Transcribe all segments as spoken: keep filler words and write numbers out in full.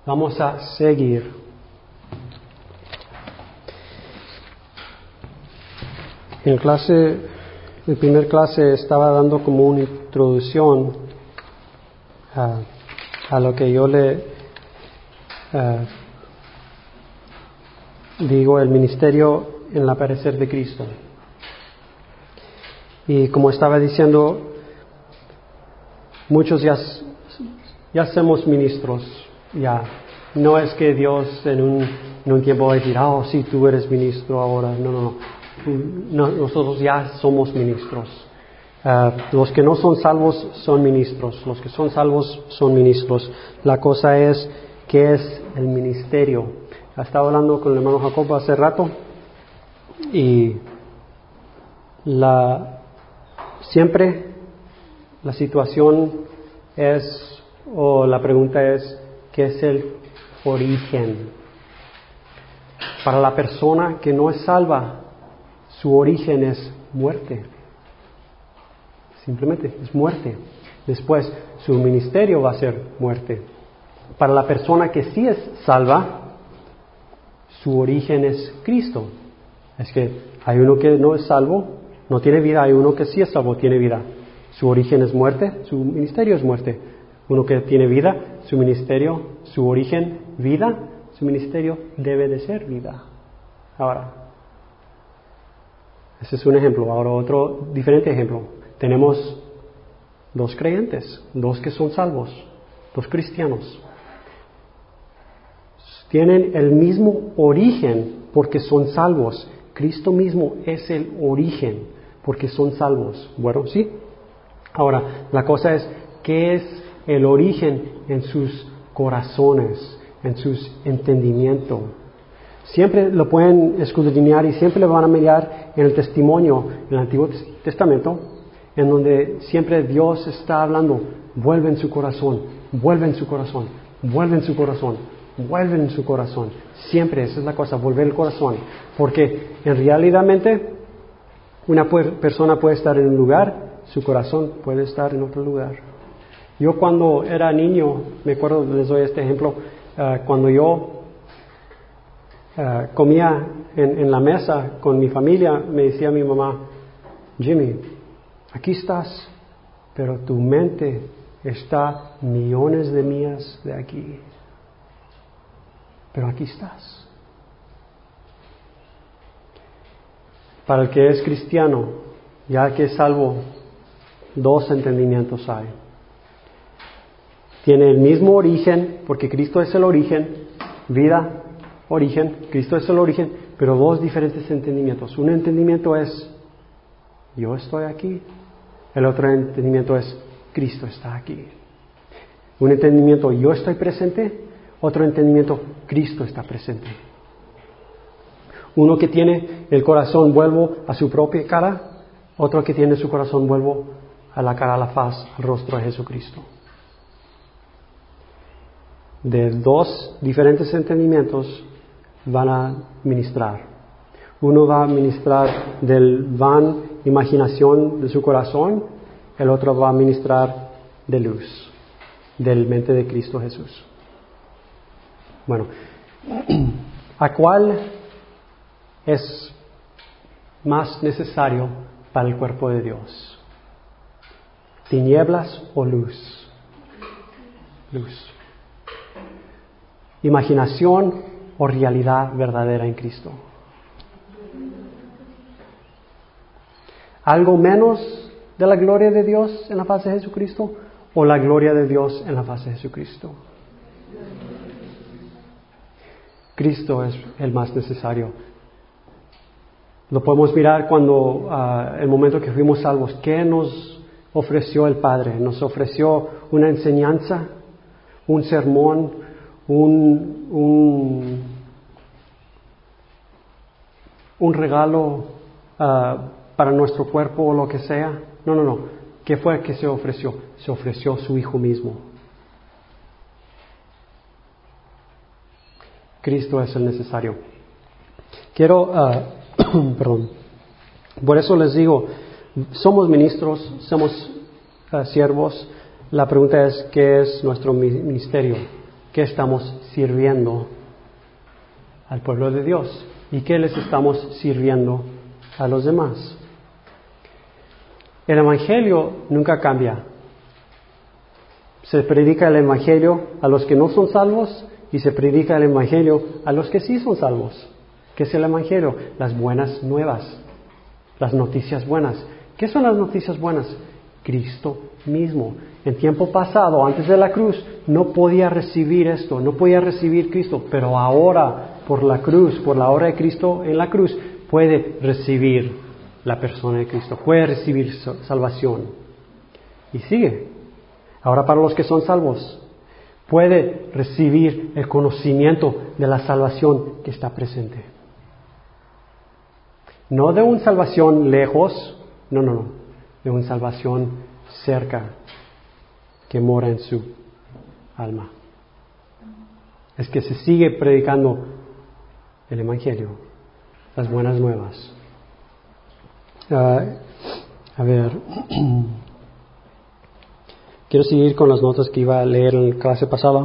Vamos a seguir. En clase, en primer clase estaba dando como una introducción a, a lo que yo le uh, digo el ministerio en el aparecer de Cristo. Y como estaba diciendo, muchos ya, ya somos ministros, ya. No es que Dios en un, en un tiempo va a decir, ah, oh, sí, tú eres ministro ahora. No, no, no. no nosotros ya somos ministros. Uh, los que no son salvos son ministros. Los que son salvos son ministros. La cosa es, ¿qué es el ministerio? Estaba hablando con el hermano Jacobo hace rato y la, siempre la situación es, o la pregunta es, ¿qué es el origen? Para la persona que no es salva, su origen es muerte. Simplemente es muerte. Después, su ministerio va a ser muerte. Para la persona que sí es salva, su origen es Cristo. Es que hay uno que no es salvo, no tiene vida, hay uno que sí es salvo, tiene vida. Su origen es muerte, su ministerio es muerte. Uno que tiene vida, su ministerio, su origen, vida, su ministerio debe de ser vida. Ahora, ese es un ejemplo. Ahora otro diferente ejemplo. Tenemos dos creyentes, dos que son salvos, dos cristianos. Tienen el mismo origen porque son salvos. Cristo mismo es el origen porque son salvos. Bueno, ¿sí? Ahora, la cosa es, ¿qué es el origen en sus corazones, en sus entendimientos? Siempre lo pueden escudriñar y siempre lo van a mirar en el testimonio en el Antiguo Testamento, en donde siempre Dios está hablando, vuelve en su corazón, vuelve en su corazón, vuelve en su corazón, vuelve en su corazón. Siempre, esa es la cosa, volver el corazón. Porque en realidadmente una persona puede estar en un lugar, su corazón puede estar en otro lugar. Yo cuando era niño, me acuerdo, les doy este ejemplo, uh, cuando yo uh, comía en, en la mesa con mi familia, me decía mi mamá, Jimmy, aquí estás, pero tu mente está millones de millas de aquí. Pero aquí estás. Para el que es cristiano, ya que es salvo, dos entendimientos hay. Tiene el mismo origen, porque Cristo es el origen, vida, origen, Cristo es el origen, pero dos diferentes entendimientos. Un entendimiento es, yo estoy aquí. El otro entendimiento es, Cristo está aquí. Un entendimiento, yo estoy presente. Otro entendimiento, Cristo está presente. Uno que tiene el corazón, vuelvo a su propia cara. Otro que tiene su corazón, vuelvo a la cara, a la faz, al rostro de Jesucristo. De dos diferentes entendimientos van a ministrar. Uno va a ministrar del van imaginación de su corazón, el otro va a ministrar de luz, del mente de Cristo Jesús. Bueno, ¿a cuál es más necesario para el cuerpo de Dios? ¿Tinieblas o luz? Luz. ¿Imaginación o realidad verdadera en Cristo? ¿Algo menos de la gloria de Dios en la faz de Jesucristo o la gloria de Dios en la faz de Jesucristo? Cristo es el más necesario. Lo podemos mirar cuando, uh, el momento que fuimos salvos, ¿qué nos ofreció el Padre? Nos ofreció una enseñanza, un sermón, un, un, un regalo uh, para nuestro cuerpo o lo que sea. No, no, no. ¿Qué fue que se ofreció? Se ofreció su Hijo mismo. Cristo es el necesario. Quiero, uh, perdón, por eso les digo, somos ministros, somos uh, siervos. La pregunta es, ¿qué es nuestro ministerio? ¿qué estamos sirviendo al pueblo de Dios? ¿Y qué les estamos sirviendo a los demás? El Evangelio nunca cambia. Se predica el Evangelio a los que no son salvos y se predica el Evangelio a los que sí son salvos. ¿Qué es el Evangelio? Las buenas nuevas, las noticias buenas. ¿Qué son las noticias buenas? Cristo mismo. En tiempo pasado, antes de la cruz, no podía recibir esto, no podía recibir Cristo, pero ahora, por la cruz, por la obra de Cristo en la cruz, puede recibir la persona de Cristo, puede recibir salvación. Y sigue. Ahora para los que son salvos, puede recibir el conocimiento de la salvación que está presente. No de una salvación lejos, no, no, no, de una salvación cerca que mora en su alma. Es que se sigue predicando el Evangelio, las buenas nuevas. Uh, a ver, quiero seguir con las notas que iba a leer en la clase pasada.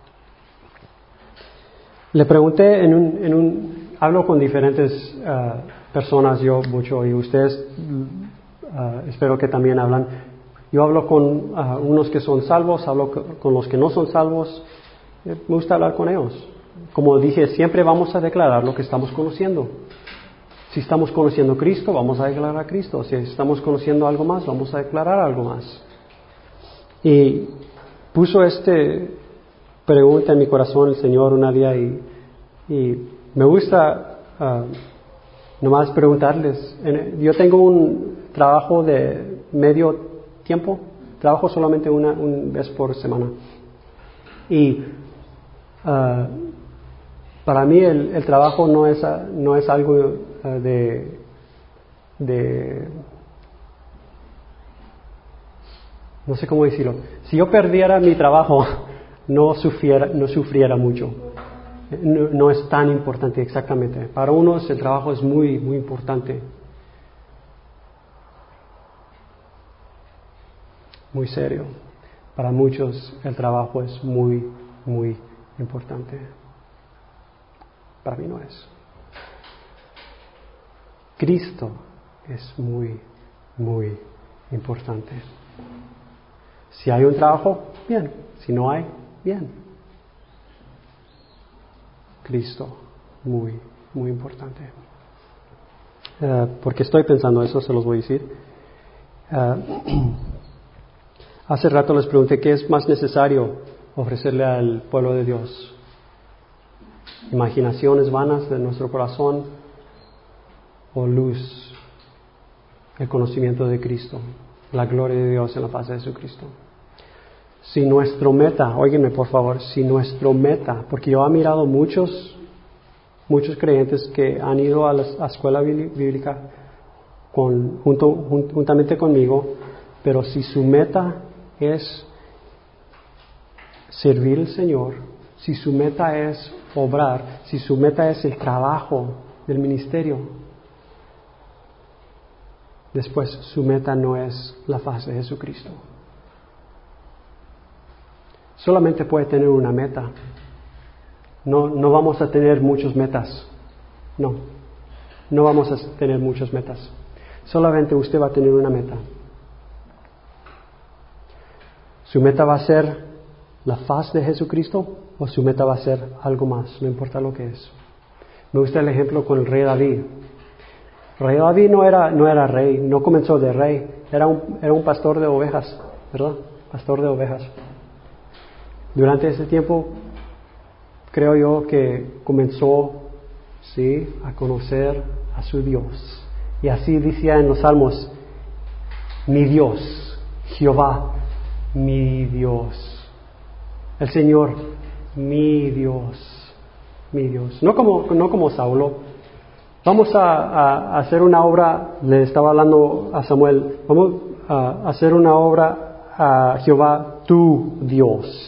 Le pregunté en un, en un hablo con diferentes uh, personas yo mucho y ustedes uh, espero que también hablan. Yo hablo con uh, unos que son salvos, hablo con los que no son salvos. Me gusta hablar con ellos. Como dije, siempre vamos a declarar lo que estamos conociendo. Si estamos conociendo a Cristo, vamos a declarar a Cristo. Si estamos conociendo algo más, vamos a declarar algo más. Y puso esta pregunta en mi corazón el Señor una día y, y me gusta uh, nomás preguntarles. Yo tengo un trabajo de medio tiempo, trabajo solamente una, una vez por semana. Y uh, para mí el, el trabajo no es, no es algo uh, de, de, no sé cómo decirlo. Si yo perdiera mi trabajo, no sufriera, no sufriera mucho. No, no es tan importante exactamente. Para unos el trabajo es muy, muy importante. Muy serio. Para muchos el trabajo es muy, muy importante. Para mí no es. Cristo es muy, muy importante. Si hay un trabajo, bien. Si no hay, bien. Cristo, muy, muy importante. Uh, porque estoy pensando eso, se los voy a decir. Uh, hace rato les pregunté qué es más necesario ofrecerle al pueblo de Dios. Imaginaciones vanas de nuestro corazón o luz, el conocimiento de Cristo, la gloria de Dios en la faz de Jesucristo. Si nuestro meta, óiganme por favor, si nuestro meta, porque yo he mirado muchos, muchos creyentes que han ido a la a escuela bíblica con, junto, jun, juntamente conmigo, pero si su meta es servir al Señor, si su meta es obrar, si su meta es el trabajo del ministerio, después su meta no es la faz de Jesucristo. Solamente puede tener una meta. No, no vamos a tener muchas metas. No, no vamos a tener muchas metas. Solamente usted va a tener una meta. Su meta va a ser la faz de Jesucristo o su meta va a ser algo más, no importa lo que es. Me gusta el ejemplo con el rey David. El rey David no era, no era rey, no comenzó de rey, era un, era un pastor de ovejas, ¿verdad? Pastor de ovejas. Durante ese tiempo, creo yo que comenzó, sí, a conocer a su Dios. Y así decía en los Salmos, mi Dios, Jehová, mi Dios. El Señor, mi Dios, mi Dios. No como, no como Saulo. Vamos a, a, a hacer una obra, le estaba hablando a Samuel, vamos a hacer una obra a Jehová, tu Dios.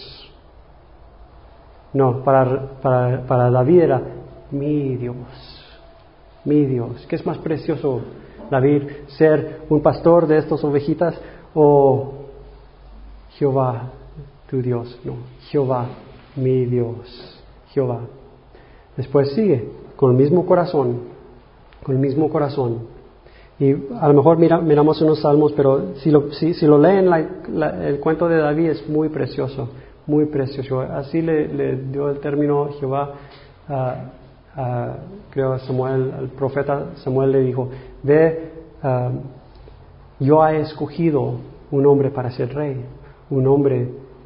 No, para, para, para David era mi Dios, mi Dios. ¿Qué es más precioso, David, ser un pastor de estas ovejitas o Jehová, tu Dios? No, Jehová, mi Dios, Jehová. Después sigue, con el mismo corazón, con el mismo corazón. Y a lo mejor mira, miramos unos salmos, pero si lo, si, si lo leen, la, la, el cuento de David es muy precioso, muy precioso. Así le, le dio el término Jehová, uh, uh, creo a Samuel, al profeta Samuel le dijo, ve, uh, yo he escogido un hombre para ser rey, un hombre,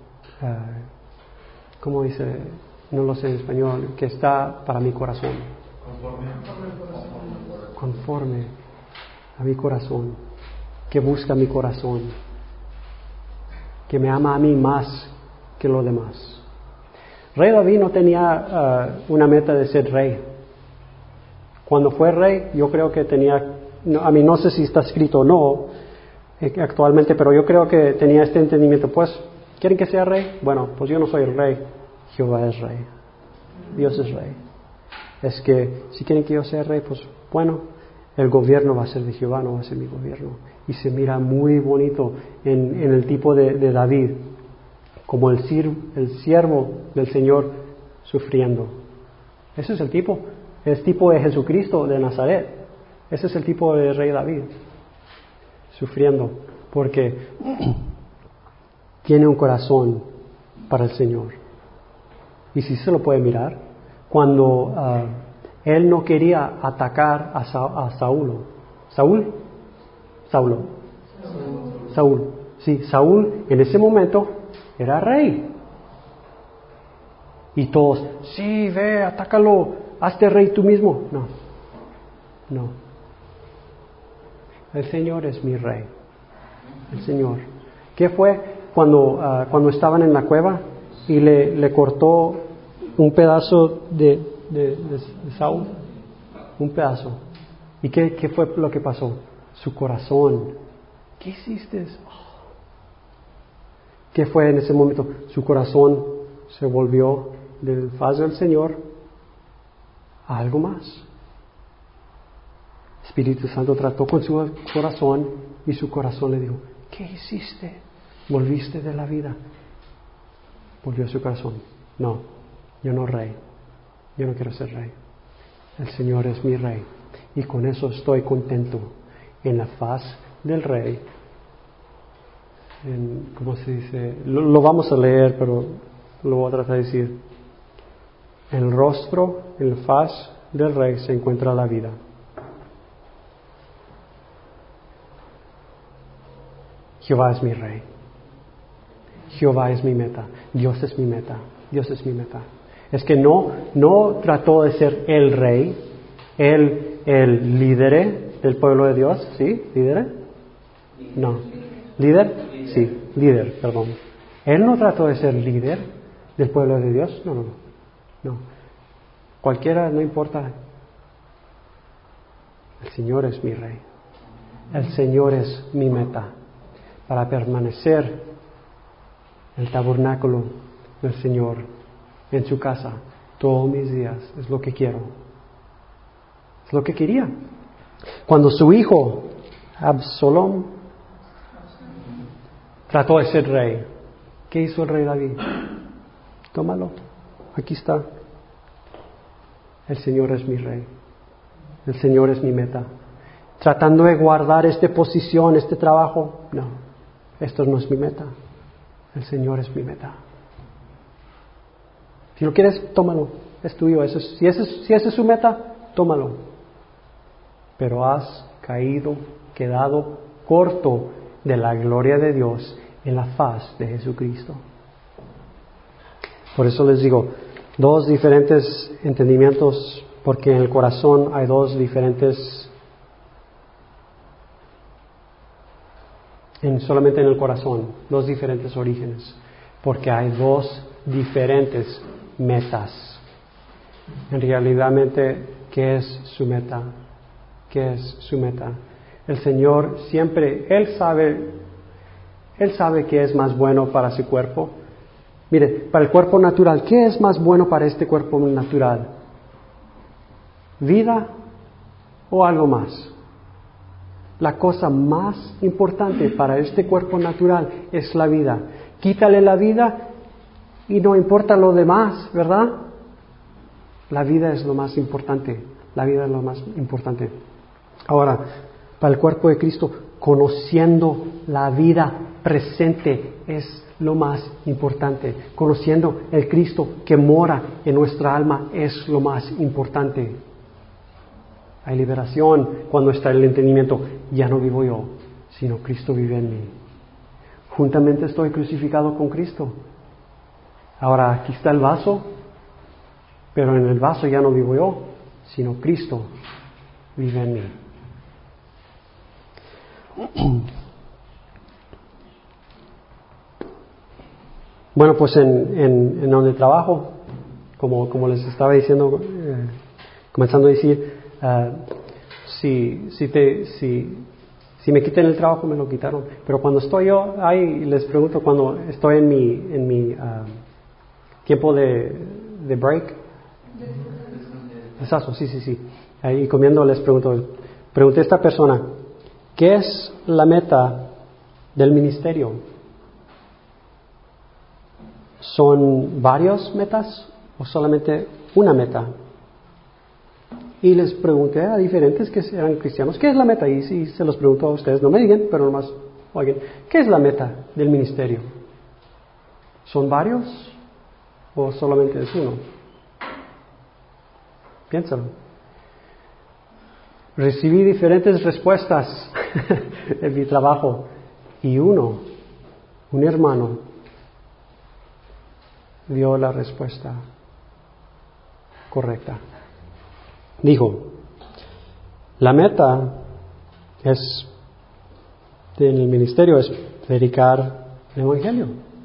uh, ¿cómo dice? No lo sé en español, que está para mi corazón. Conforme. Conforme a mi corazón, que busca mi corazón, que me ama a mí más que lo demás. Rey David no tenía uh, una meta de ser rey. Cuando fue rey, yo creo que tenía, no, a mí no sé si está escrito o no eh, actualmente, pero yo creo que tenía este entendimiento, pues, ¿quieren que sea rey? Bueno, pues yo no soy el rey, Jehová es rey, Dios es rey. Es que si quieren que yo sea rey, pues bueno, el gobierno va a ser de Jehová, no va a ser mi gobierno. Y se mira muy bonito en, en el tipo de, de David, como el, sir, el siervo del Señor sufriendo. Ese es el tipo, es tipo de Jesucristo de Nazaret. Ese es el tipo de rey David, sufriendo, porque tiene un corazón para el Señor. Y si se lo puede mirar, cuando uh, él no quería atacar a, Sa a Saúl. ¿Saúl? Saulo. Saúl. Saúl. Sí, Saúl en ese momento era rey. Y todos, sí, ve, atácalo, hazte rey tú mismo. No, no. El Señor es mi rey. El Señor. ¿Qué fue cuando, uh, cuando estaban en la cueva y le, le cortó un pedazo de, de, de, de Saúl? Un pedazo. ¿Y qué, qué fue lo que pasó? Su corazón. ¿Qué hiciste? Oh. ¿Qué fue en ese momento? Su corazón se volvió del faz del Señor a algo más. Espíritu Santo trató con su corazón y su corazón le dijo, ¿qué hiciste? Volviste de la vida. Volvió su corazón. No, yo no rey. Yo no quiero ser rey. El Señor es mi rey. Y con eso estoy contento en la faz del rey. En, ¿cómo se dice? Lo, lo vamos a leer, pero lo voy a tratar de decir. En el rostro, en la faz del rey se encuentra la vida. Jehová es mi rey. Jehová es mi meta. Dios es mi meta. Dios es mi meta. Es que no, no trató de ser el rey, el, el líder del pueblo de Dios, ¿sí? ¿Líder? No. ¿Líder? Sí, líder, perdón. Él no trató de ser líder del pueblo de Dios, no, no, no. no. Cualquiera, no importa. El Señor es mi rey. El Señor es mi meta para permanecer en el tabernáculo del Señor, en su casa, todos mis días. Es lo que quiero. Es lo que quería. Cuando su hijo, Absalom, trató de ser rey, ¿qué hizo el rey David? Tómalo, aquí está. El Señor es mi rey. El Señor es mi meta. Tratando de guardar esta posición, este trabajo, no, esto no es mi meta. El Señor es mi meta. Si lo quieres, tómalo, es tuyo. Eso es, si, ese, si esa es su meta, tómalo. Pero has caído, quedado corto de la gloria de Dios en la faz de Jesucristo. Por eso les digo, dos diferentes entendimientos, porque en el corazón hay dos diferentes, en, solamente en el corazón, dos diferentes orígenes, porque hay dos diferentes metas. En realidad, ¿qué es su meta? ¿Qué es su meta? El Señor siempre, Él sabe, Él sabe qué es más bueno para su cuerpo. Mire, para el cuerpo natural, ¿qué es más bueno para este cuerpo natural? ¿Vida o algo más? La cosa más importante para este cuerpo natural es la vida. Quítale la vida y no importa lo demás, ¿verdad? La vida es lo más importante, la vida es lo más importante. Ahora, para el cuerpo de Cristo, conociendo la vida presente es lo más importante. Conociendo el Cristo que mora en nuestra alma es lo más importante. Hay liberación cuando está el entendimiento. Ya no vivo yo, sino Cristo vive en mí. Juntamente estoy crucificado con Cristo. Ahora aquí está el vaso, pero en el vaso ya no vivo yo, sino Cristo vive en mí. Bueno, pues en, en, en donde trabajo, como, como les estaba diciendo, eh, comenzando a decir, uh, si, si, te, si, si me quitan el trabajo, me lo quitaron. Pero cuando estoy yo ahí, les pregunto, cuando estoy en mi, en mi uh, tiempo de, de break, descanso, sí, sí, sí, ahí comiendo les pregunto, pregunté a esta persona, ¿qué es la meta del ministerio? ¿Son varias metas o solamente una meta? Y les pregunté a diferentes que eran cristianos, ¿qué es la meta? Y si se los pregunto a ustedes, no me digan, pero nomás, oigan, ¿qué es la meta del ministerio? ¿Son varios o solamente es uno? Piénsalo. Recibí diferentes respuestas en mi trabajo y uno, un hermano, dio la respuesta correcta. Dijo, la meta es en el ministerio es predicar el Evangelio,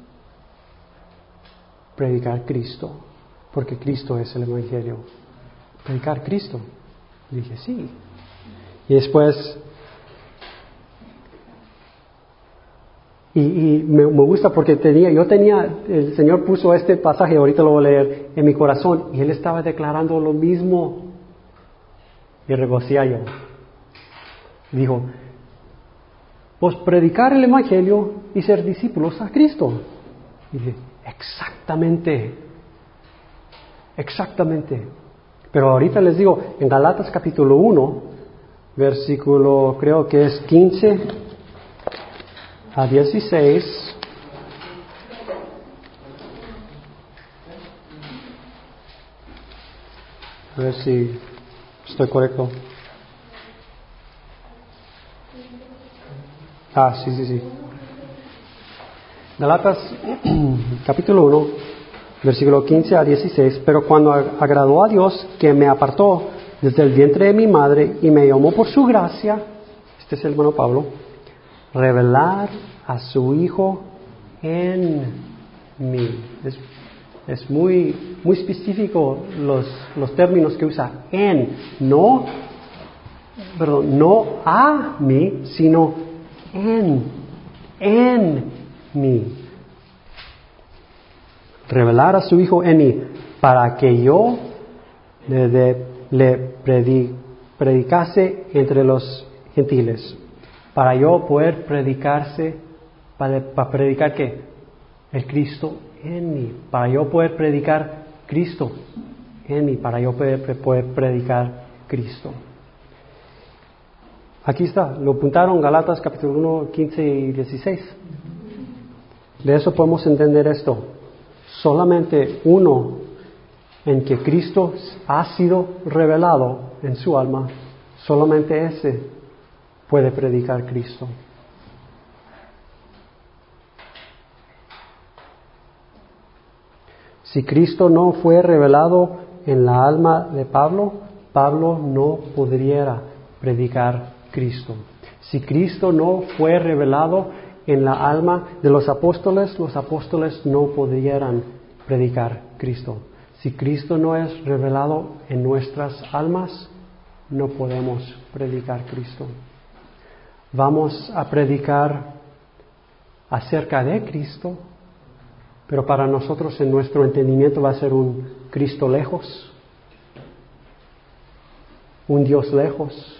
predicar Cristo, porque Cristo es el Evangelio. Predicar Cristo. Y dije, sí. Y después, y, y me, me gusta porque tenía, yo tenía, el Señor puso este pasaje, ahorita lo voy a leer, en mi corazón, y Él estaba declarando lo mismo. Y regocía yo. Dijo, pues predicar el Evangelio y ser discípulos a Cristo. Y dije, exactamente, exactamente. Pero ahorita les digo, en Galatas capítulo uno, versículo creo que es quince a dieciséis. A ver si estoy correcto. Ah, sí, sí, sí. Galatas capítulo uno, versículo quince a dieciséis. Pero cuando agradó a Dios que me apartó desde el vientre de mi madre y me llamó por su gracia, este es el hermano Pablo, revelar a su Hijo en mí. Es, es muy, muy específico los, los términos que usa. En, no, perdón, no a mí, sino en, en mí. Revelar a su Hijo en mí, para que yo le, de, le predi, predicase entre los gentiles. Para yo poder predicarse, para, para predicar ¿qué? El Cristo en mí. Para yo poder predicar Cristo en mí. Para yo poder, poder predicar Cristo. Aquí está, lo apuntaron Galatas capítulo uno, quince y dieciséis. De eso podemos entender esto. Solamente uno en que Cristo ha sido revelado en su alma, solamente ese puede predicar Cristo. Si Cristo no fue revelado en la alma de Pablo, Pablo no podría predicar Cristo. Si Cristo no fue revelado en la alma de los apóstoles, los apóstoles no pudieran predicar Cristo. Si Cristo no es revelado en nuestras almas, no podemos predicar Cristo. Vamos a predicar acerca de Cristo, pero para nosotros en nuestro entendimiento va a ser un Cristo lejos, un Dios lejos.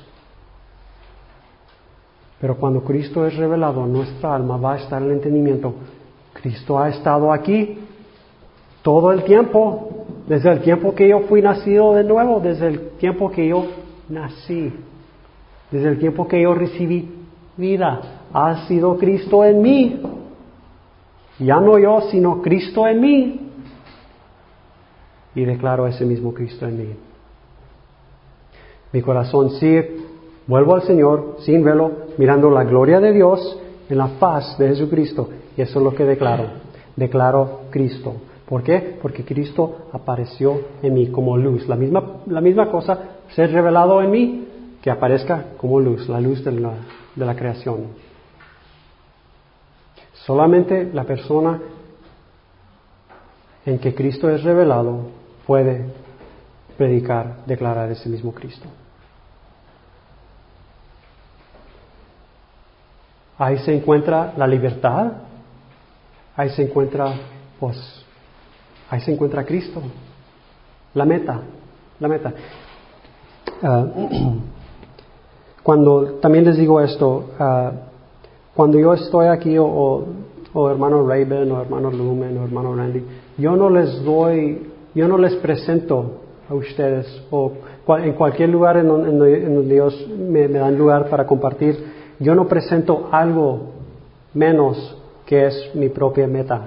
Pero cuando Cristo es revelado en nuestra alma, va a estar el entendimiento. Cristo ha estado aquí Todo el tiempo, desde el tiempo que yo fui nacido de nuevo, desde el tiempo que yo nací, desde el tiempo que yo recibí vida, ha sido Cristo en mí. Ya no yo, sino Cristo en mí. Y declaro ese mismo Cristo en mí. Mi corazón sigue, vuelvo al Señor sin velo, mirando la gloria de Dios en la faz de Jesucristo. Y eso es lo que declaro. Declaro Cristo. ¿Por qué? Porque Cristo apareció en mí como luz. La misma, la misma cosa, ser revelado en mí, que aparezca como luz, la luz de la, de la creación. Solamente la persona en que Cristo es revelado puede predicar, declarar ese mismo Cristo. Ahí se encuentra la libertad, ahí se encuentra, pues, ahí se encuentra Cristo, la meta, la meta. Uh, cuando, también les digo esto, uh, cuando yo estoy aquí, o, o, o hermano Raven, o hermano Lumen, o hermano Randy, yo no les doy, yo no les presento a ustedes, o cual, en cualquier lugar en donde, en donde Dios me, me dan lugar para compartir, yo no presento algo menos que es mi propia meta.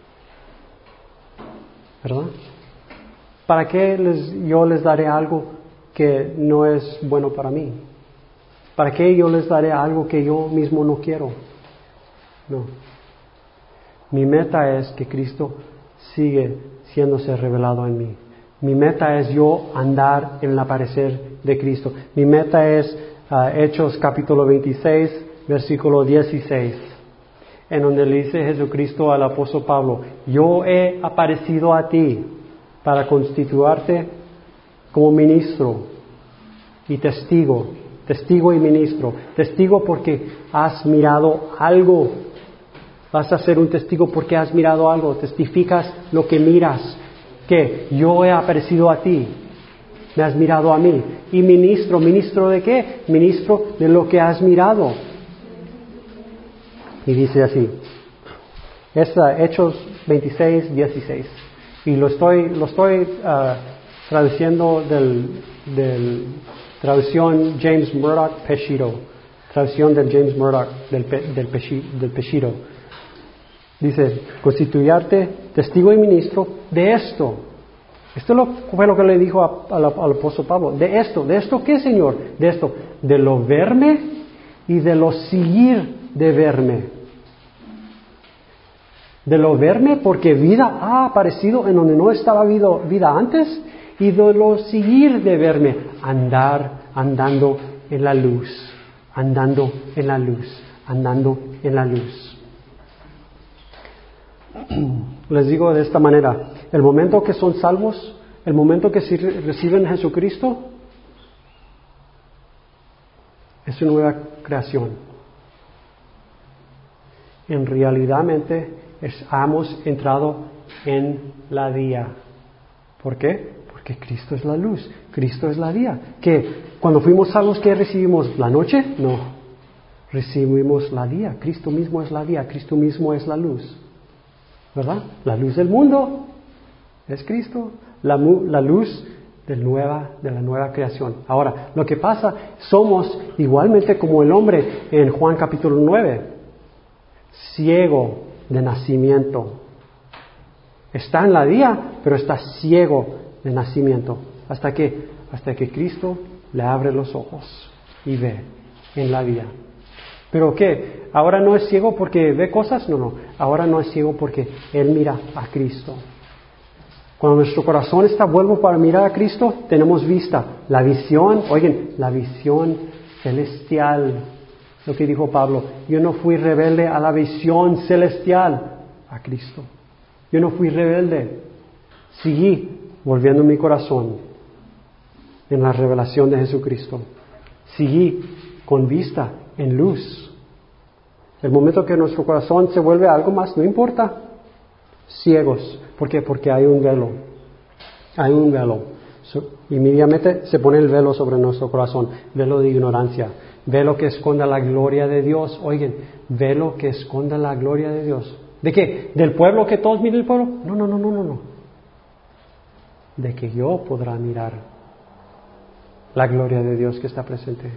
¿Verdad? ¿Para qué les, yo les daré algo que no es bueno para mí? ¿Para qué yo les daré algo que yo mismo no quiero? No. Mi meta es que Cristo sigue siéndose revelado en mí. Mi meta es yo andar en el aparecer de Cristo. Mi meta es uh, Hechos capítulo veintiséis, versículo dieciséis, en donde le dice Jesucristo al apóstol Pablo: yo he aparecido a ti para constituirte como ministro y testigo, testigo y ministro. Testigo porque has mirado algo. Vas a ser un testigo porque has mirado algo. Testificas lo que miras. ¿Qué? Yo he aparecido a ti. Me has mirado a mí. Y ministro, ¿ministro de qué? Ministro de lo que has mirado. Y dice así. Es uh, Hechos veintiséis, dieciséis. Y lo estoy, lo estoy uh, traduciendo del, del traducción James Murdoch Peshido. Traducción del James Murdoch del, del, del Peshido. Dice, constituyarte testigo y ministro de esto. Esto lo, fue lo que le dijo a, a, al apóstol Pablo. De esto, ¿de esto qué, Señor? De esto, de lo verme y de lo seguir de verme. De lo verme porque vida ha aparecido en donde no estaba vida, vida antes, y de lo seguir de verme, andar, andando en la luz, andando en la luz, andando en la luz. Les digo de esta manera, el momento que son salvos, el momento que reciben a Jesucristo, es una nueva creación. En realidadmente hemos entrado en la día. ¿Por qué? Porque Cristo es la luz, Cristo es la día. ¿Qué? Cuando fuimos salvos, ¿qué recibimos? ¿La noche? No. Recibimos la día. Cristo mismo es la día, Cristo mismo es la luz. ¿Verdad? La luz del mundo es Cristo, la, la luz de, nueva, de la nueva creación. Ahora, lo que pasa, somos igualmente como el hombre en Juan capítulo nueve, ciego de nacimiento. Está en la día, pero está ciego de nacimiento. ¿Hasta que Hasta que Cristo le abre los ojos y ve en la vida. ¿Pero qué? ¿Ahora no es ciego porque ve cosas? No, no. Ahora no es ciego porque Él mira a Cristo. Cuando nuestro corazón está vuelto para mirar a Cristo, tenemos vista. La visión, oigan, la visión celestial. Lo que dijo Pablo, yo no fui rebelde a la visión celestial, a Cristo. Yo no fui rebelde. Seguí volviendo mi corazón en la revelación de Jesucristo. Seguí con vista en luz. El momento que nuestro corazón se vuelve algo más, no importa. Ciegos. ¿Por qué? Porque hay un velo. Hay un velo. So, inmediatamente se pone el velo sobre nuestro corazón. Velo de ignorancia. Velo que esconda la gloria de Dios. Oigan, velo que esconda la gloria de Dios. ¿De qué? ¿Del pueblo que todos miren el pueblo? No, no, no, no, no, no. de que yo podrá mirar la gloria de Dios que está presente.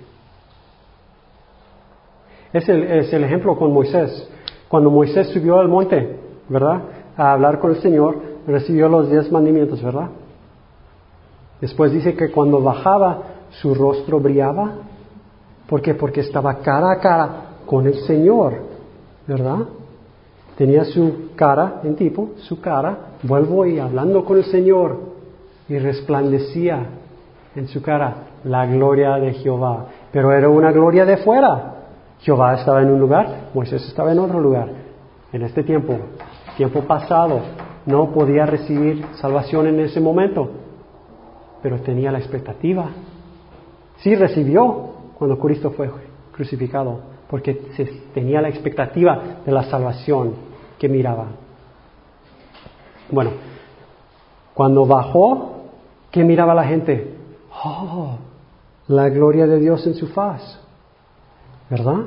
Es el, es el ejemplo con Moisés. Cuando Moisés subió al monte, ¿verdad?, a hablar con el Señor, recibió los diez mandamientos, ¿verdad? Después dice que cuando bajaba, su rostro brillaba. ¿Por qué? Porque estaba cara a cara con el Señor, ¿verdad? Tenía su cara en tipo, su cara, vuelvo y hablando con el Señor, y resplandecía en su cara la gloria de Jehová. Pero era una gloria de fuera. Jehová estaba en un lugar, Moisés estaba en otro lugar. En este tiempo, tiempo pasado, no podía recibir salvación en ese momento, pero tenía la expectativa. Sí recibió cuando Cristo fue crucificado, porque se tenía la expectativa de la salvación que miraba. Bueno, cuando bajó, ¿qué miraba la gente? Oh, la gloria de Dios en su faz, ¿verdad?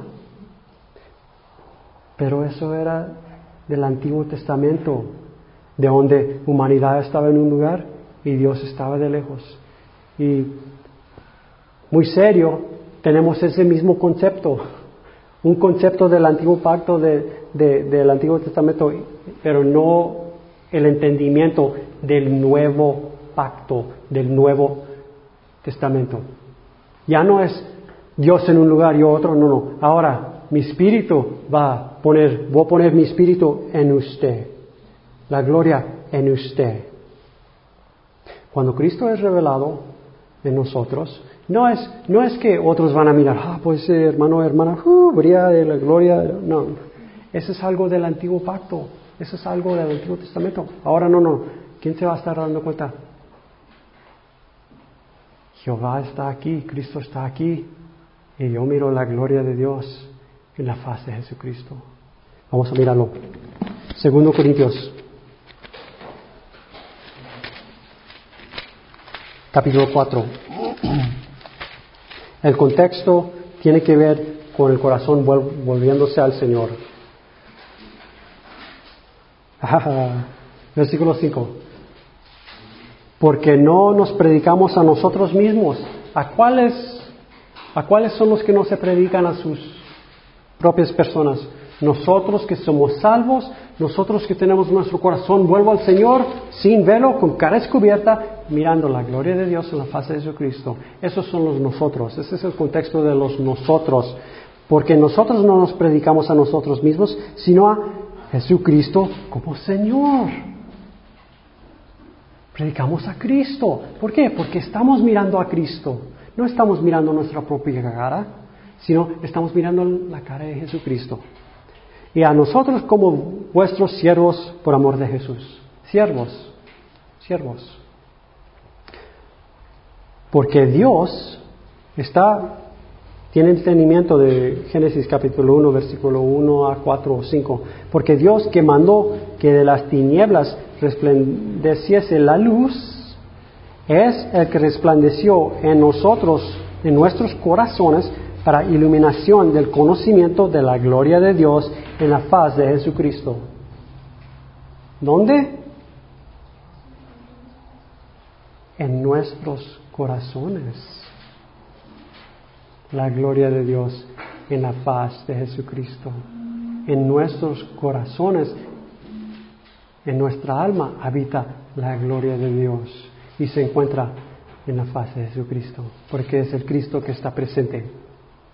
Pero eso era del Antiguo Testamento, de donde humanidad estaba en un lugar y Dios estaba de lejos. Y muy serio, tenemos ese mismo concepto, un concepto del Antiguo Pacto, de, de, del Antiguo Testamento, pero no el entendimiento del Nuevo Pacto, del Nuevo Testamento. Ya no es Dios en un lugar y otro, no, no. Ahora, mi espíritu va a poner, voy a poner mi espíritu en usted. La gloria en usted. Cuando Cristo es revelado en nosotros, no es, no es que otros van a mirar, ah, pues eh, hermano, hermana, uh, brilla de la gloria. No, eso es algo del Antiguo Pacto. Eso es algo del Antiguo Testamento. Ahora no, no. ¿Quién se va a estar dando cuenta? Jehová está aquí, Cristo está aquí. Y yo miro la gloria de Dios en la faz de Jesucristo. Vamos a mirarlo. Segundo Corintios, capítulo cuatro. El contexto tiene que ver con el corazón volviéndose al Señor. Versículo cinco. Porque no nos predicamos a nosotros mismos. ¿A cuáles, a cuáles son los que no se predican a sus propias personas? Nosotros que somos salvos, nosotros que tenemos nuestro corazón vuelvo al Señor, sin velo, con cara descubierta, mirando la gloria de Dios en la faz de Jesucristo. Esos son los nosotros. Ese es el contexto de los nosotros. Porque nosotros no nos predicamos a nosotros mismos, sino a Jesucristo como Señor. Predicamos a Cristo. ¿Por qué? Porque estamos mirando a Cristo. No estamos mirando nuestra propia cara, sino estamos mirando la cara de Jesucristo. Y a nosotros como vuestros siervos por amor de Jesús. Siervos. Siervos. Porque Dios está, tiene entendimiento de Génesis capítulo uno, versículo uno a cuatro o cinco. Porque Dios que mandó que de las tinieblas resplandeciese la luz, es el que resplandeció en nosotros, en nuestros corazones, para iluminación del conocimiento de la gloria de Dios en la faz de Jesucristo. ¿Dónde? En nuestros corazones. La gloria de Dios en la faz de Jesucristo. En nuestros corazones, en nuestra alma, habita la gloria de Dios y se encuentra en la faz de Jesucristo, porque es el Cristo que está presente.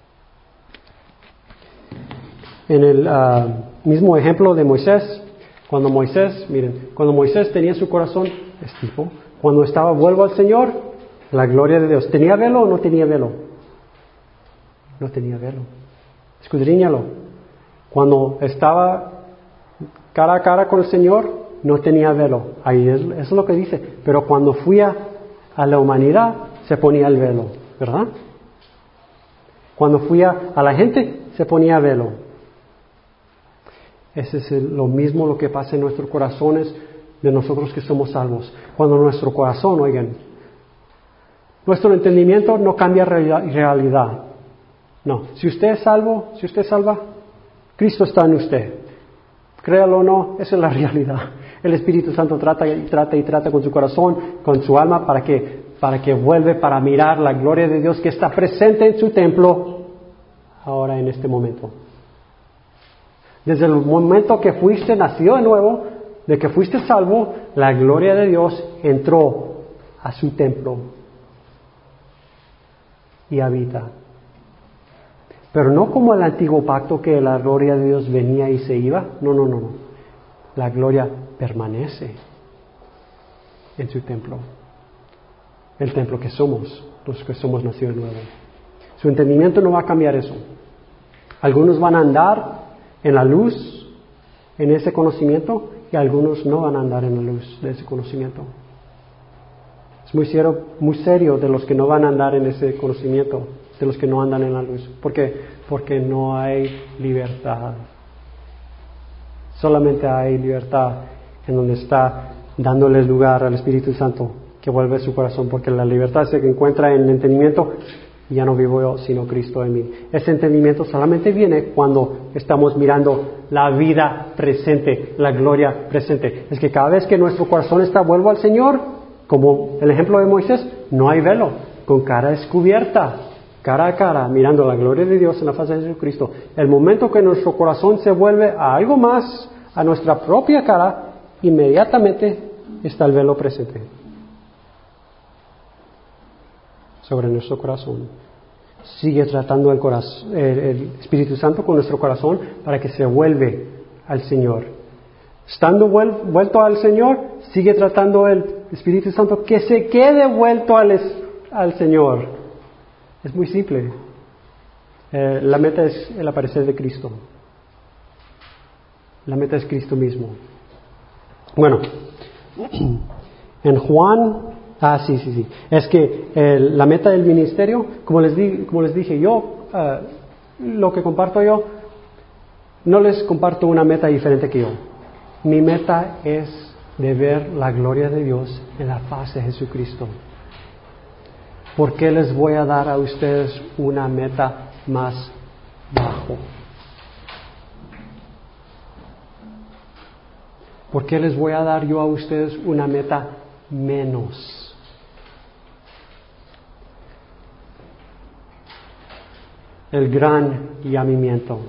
En el uh, mismo ejemplo de Moisés, cuando Moisés, miren, cuando Moisés tenía su corazón, es tipo, cuando estaba vuelvo al Señor, la gloria de Dios. ¿Tenía velo o no tenía velo? No tenía velo. Escudriñalo. Cuando estaba cara a cara con el Señor, no tenía velo. Ahí es, eso es lo que dice. Pero cuando fui a, a la humanidad, se ponía el velo, ¿verdad? Cuando fui a, a la gente, se ponía velo. Ese es el, lo mismo lo que pasa en nuestros corazones de nosotros que somos salvos. Cuando nuestro corazón, oigan, nuestro entendimiento no cambia realidad. No, si usted es salvo, si usted es salva, Cristo está en usted. Créalo o no, esa es la realidad. El Espíritu Santo trata y trata y trata con su corazón, con su alma, para que, para que vuelva para mirar la gloria de Dios que está presente en su templo ahora en este momento. Desde el momento que fuiste nacido de nuevo, de que fuiste salvo, la gloria de Dios entró a su templo y habita. Pero no como el antiguo pacto que la gloria de Dios venía y se iba. No, no, no, no. La gloria permanece en su templo. El templo que somos, los que somos nacidos de nuevo. Su entendimiento no va a cambiar eso. Algunos van a andar en la luz, en ese conocimiento, y algunos no van a andar en la luz de ese conocimiento. Es muy serio, muy serio de los que no van a andar en ese conocimiento, de los que no andan en la luz. ¿Por qué? Porque no hay libertad. Solamente hay libertad en donde está dándole lugar al Espíritu Santo que vuelve su corazón, porque la libertad se encuentra en el entendimiento. Ya no vivo yo, sino Cristo en mí. Ese entendimiento solamente viene cuando estamos mirando la vida presente, la gloria presente. Es que cada vez que nuestro corazón está vuelvo al Señor, como el ejemplo de Moisés, no hay velo, con cara descubierta, cara a cara, mirando la gloria de Dios en la faz de Jesucristo. El momento que nuestro corazón se vuelve a algo más, a nuestra propia cara, inmediatamente está el velo presente sobre nuestro corazón. Sigue tratando el, corazón, el, el Espíritu Santo con nuestro corazón para que se vuelve al Señor. Estando vuel, vuelto al Señor, sigue tratando el Espíritu Santo que se quede vuelto al, al Señor. Es muy simple. Eh, la meta es el aparecer de Cristo. La meta es Cristo mismo. Bueno, en Juan... Ah, sí, sí, sí. Es que eh, la meta del ministerio, como les, di, como les dije, yo, uh, lo que comparto yo, no les comparto una meta diferente que yo. Mi meta es de ver la gloria de Dios en la faz de Jesucristo. ¿Por qué les voy a dar a ustedes una meta más bajo? ¿Por qué les voy a dar yo a ustedes una meta menos? El gran llamamiento.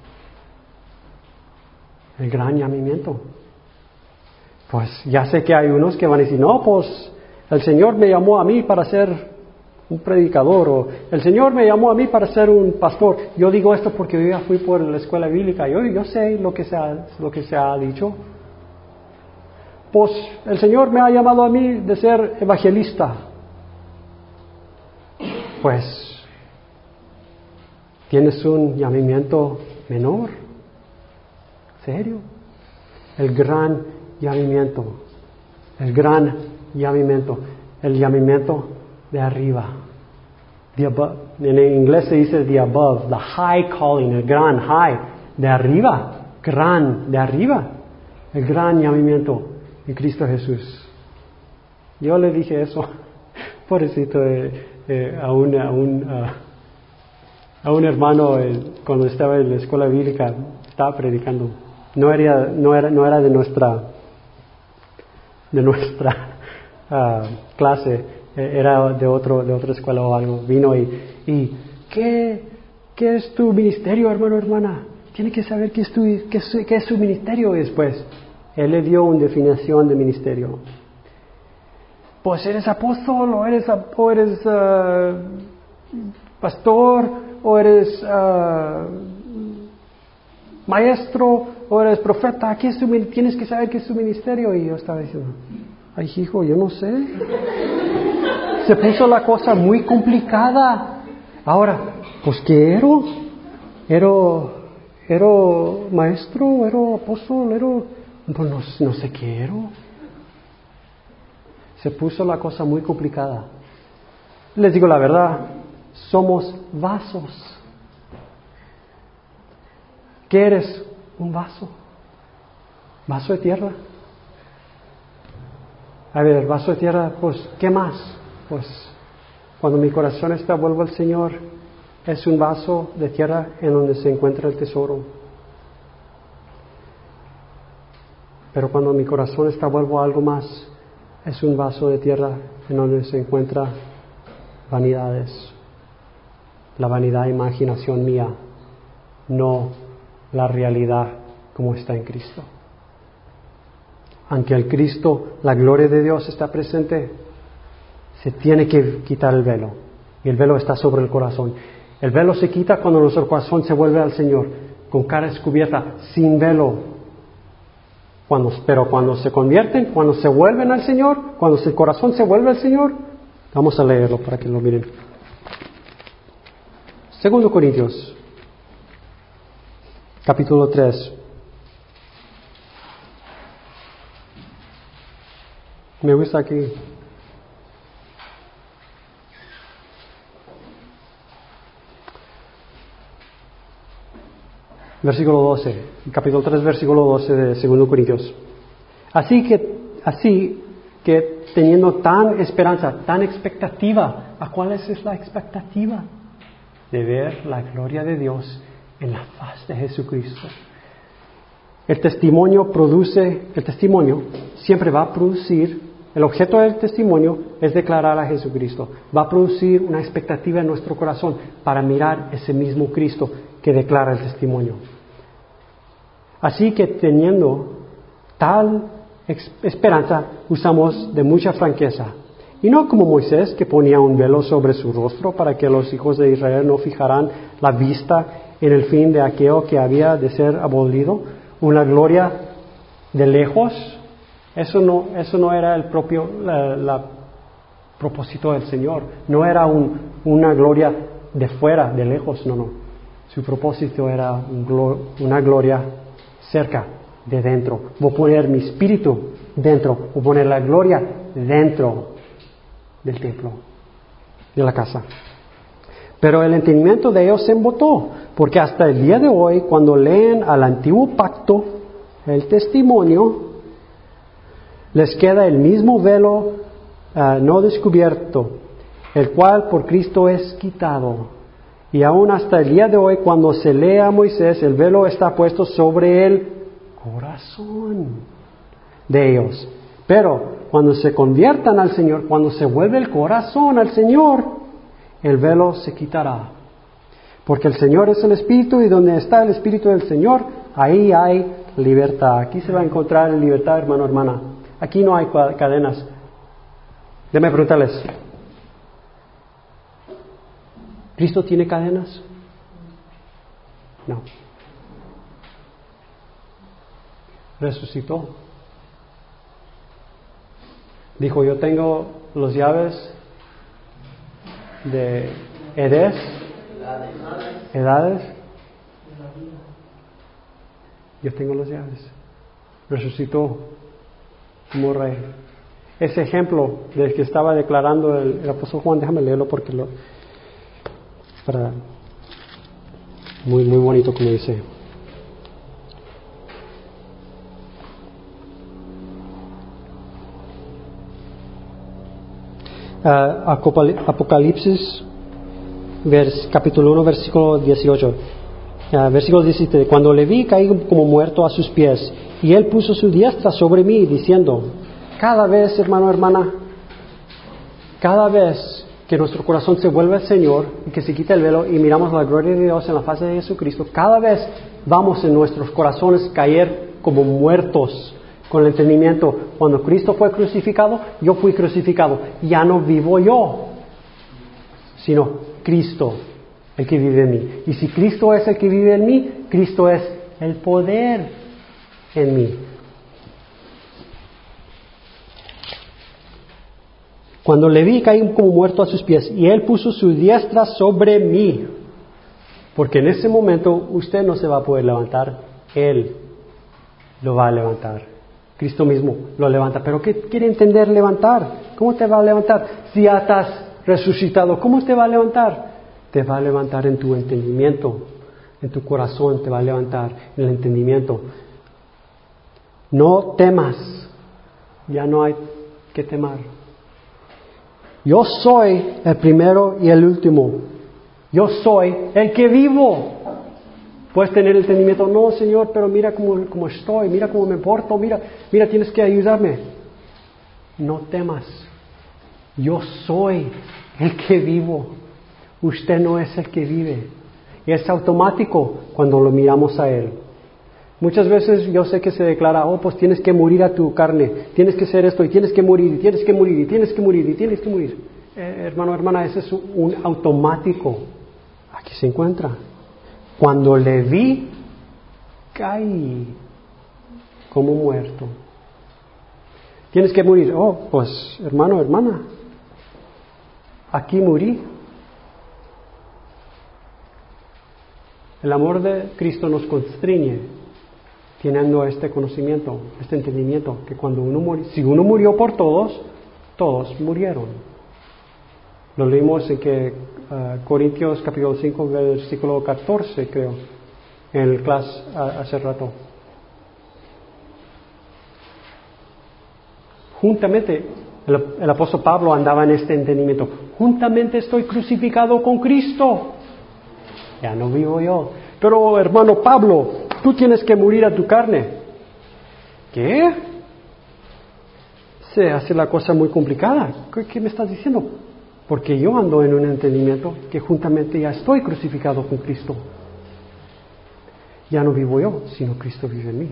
El gran llamamiento. Pues ya sé que hay unos que van a decir, no, pues el Señor me llamó a mí para ser un predicador, o el Señor me llamó a mí para ser un pastor. Yo digo esto porque yo ya fui por la escuela bíblica, yo, yo sé lo que se ha, lo que se ha dicho. Pues el Señor me ha llamado a mí de ser evangelista. Pues tienes un llamamiento menor, serio. El gran llamamiento, el gran llamamiento, el llamamiento de arriba. The above. En inglés se dice the above, the high calling, el gran high, de arriba, gran, de arriba, el gran llamamiento en Cristo Jesús. Yo le dije eso, pobrecito, eh, eh, a un, a un uh, a un hermano eh, cuando estaba en la escuela bíblica, estaba predicando. No era, no era, no era de nuestra, de nuestra uh, clase, eh, era de otro, de otra escuela o algo. Vino y, y ¿qué, qué es tu ministerio, hermano, hermana? Tiene que saber qué es tu, qué es, qué es su ministerio después. Él le dio una definición de ministerio. Pues eres apóstol, o eres, o eres uh, pastor, o eres uh, maestro, o eres profeta. ¿Qué es tu, tienes que saber qué es tu ministerio. Y yo estaba diciendo, ay hijo, yo no sé. Se puso la cosa muy complicada. Ahora, pues ¿qué era? ¿Era, era maestro? ¿Era apóstol? ¿Era...? Pues no, no sé qué era. Se puso la cosa muy complicada. Les digo la verdad, somos vasos. ¿Qué eres? Un vaso. Vaso de tierra. A ver, vaso de tierra, pues, ¿qué más? Pues, cuando mi corazón está vuelvo al Señor, es un vaso de tierra en donde se encuentra el tesoro. Pero cuando mi corazón está vuelvo a algo más, es un vaso de tierra en donde se encuentra vanidades. La vanidad, imaginación mía, no la realidad como está en Cristo. Aunque el Cristo, la gloria de Dios está presente, se tiene que quitar el velo. Y el velo está sobre el corazón. El velo se quita cuando nuestro corazón se vuelve al Señor, con cara descubierta, sin velo. Cuando, pero cuando se convierten, cuando se vuelven al Señor, cuando el corazón se vuelve al Señor, vamos a leerlo para que lo miren. Segundo Corintios, capítulo tres. Me gusta aquí. Versículo doce, capítulo tres, versículo doce de Segundo Corintios. Así que, así que teniendo tan esperanza, tan expectativa, ¿a cuál es la expectativa? De ver la gloria de Dios en la faz de Jesucristo. El testimonio produce, el testimonio siempre va a producir, el objeto del testimonio es declarar a Jesucristo. Va a producir una expectativa en nuestro corazón para mirar ese mismo Cristo que declara el testimonio. Así que teniendo tal esperanza, usamos de mucha franqueza. Y no como Moisés, que ponía un velo sobre su rostro para que los hijos de Israel no fijaran la vista en el fin de aquello que había de ser abolido, una gloria de lejos. Eso no, eso no era el propio la, la propósito del Señor. No era un, una gloria de fuera, de lejos, no, no. Su propósito era un, una gloria cerca, de dentro. Voy a poner mi espíritu dentro, voy a poner la gloria dentro del templo, de la casa. Pero el entendimiento de ellos se embotó, porque hasta el día de hoy, cuando leen al antiguo pacto, el testimonio, les queda el mismo velo uh, no descubierto, el cual por Cristo es quitado. Y aún hasta el día de hoy, cuando se lee a Moisés, el velo está puesto sobre el corazón de ellos. Pero cuando se conviertan al Señor, cuando se vuelve el corazón al Señor, el velo se quitará. Porque el Señor es el Espíritu, y donde está el Espíritu del Señor, ahí hay libertad. Aquí se va a encontrar libertad, hermano, hermana. Aquí no hay cadenas. Déjenme preguntarles. ¿Cristo tiene cadenas? No. Resucitó. Dijo, yo tengo las llaves de Edés, edades. Yo tengo las llaves. Resucitó como rey. Ese ejemplo del que estaba declarando el, el apóstol Juan, déjame leerlo porque lo para muy muy bonito como dice. Uh, Apocalipsis vers, capítulo uno versículo dieciocho. Uh, versículo diecisiete. Cuando le vi caí como muerto a sus pies, y él puso su diestra sobre mí diciendo, cada vez, hermano, hermana, cada vez que nuestro corazón se vuelve al Señor y que se quita el velo y miramos la gloria de Dios en la faz de Jesucristo, cada vez vamos en nuestros corazones caer como muertos con el entendimiento. Cuando Cristo fue crucificado, yo fui crucificado. Ya no vivo yo, sino Cristo, el que vive en mí. Y si Cristo es el que vive en mí, Cristo es el poder en mí. Cuando le vi, caí como muerto a sus pies, y él puso su diestra sobre mí. Porque en ese momento usted no se va a poder levantar, él lo va a levantar. Cristo mismo lo levanta. ¿Pero qué quiere entender levantar? ¿Cómo te va a levantar? Si ya estás resucitado, ¿cómo te va a levantar? Te va a levantar en tu entendimiento, en tu corazón te va a levantar en el entendimiento. No temas, ya no hay que temer. Yo soy el primero y el último. Yo soy el que vivo. Puedes tener el entendimiento, no, Señor, pero mira cómo, cómo estoy, mira cómo me porto, mira, mira, tienes que ayudarme. No temas. Yo soy el que vivo. Usted no es el que vive. Y es automático cuando lo miramos a Él. Muchas veces yo sé que se declara, oh, pues tienes que morir a tu carne, tienes que hacer esto, y tienes que morir, y tienes que morir, y tienes que morir, y tienes que morir. Eh, hermano, hermana, ese es un automático. Aquí se encuentra. Cuando le vi, caí como muerto. Tienes que morir. Oh, pues hermano, hermana, aquí morí. El amor de Cristo nos constriñe teniendo este conocimiento, este entendimiento, que cuando uno murió, si uno murió por todos, todos murieron. Lo leímos en que uh, Corintios capítulo cinco, versículo catorce, creo, en el clase uh, hace rato. Juntamente, el, el apóstol Pablo andaba en este entendimiento. Juntamente estoy crucificado con Cristo. Ya no vivo yo. Pero hermano Pablo, tú tienes que morir a tu carne. ¿Qué? Se hace la cosa muy complicada. ¿Qué, qué me estás diciendo? Porque yo ando en un entendimiento que juntamente ya estoy crucificado con Cristo. Ya no vivo yo, sino Cristo vive en mí.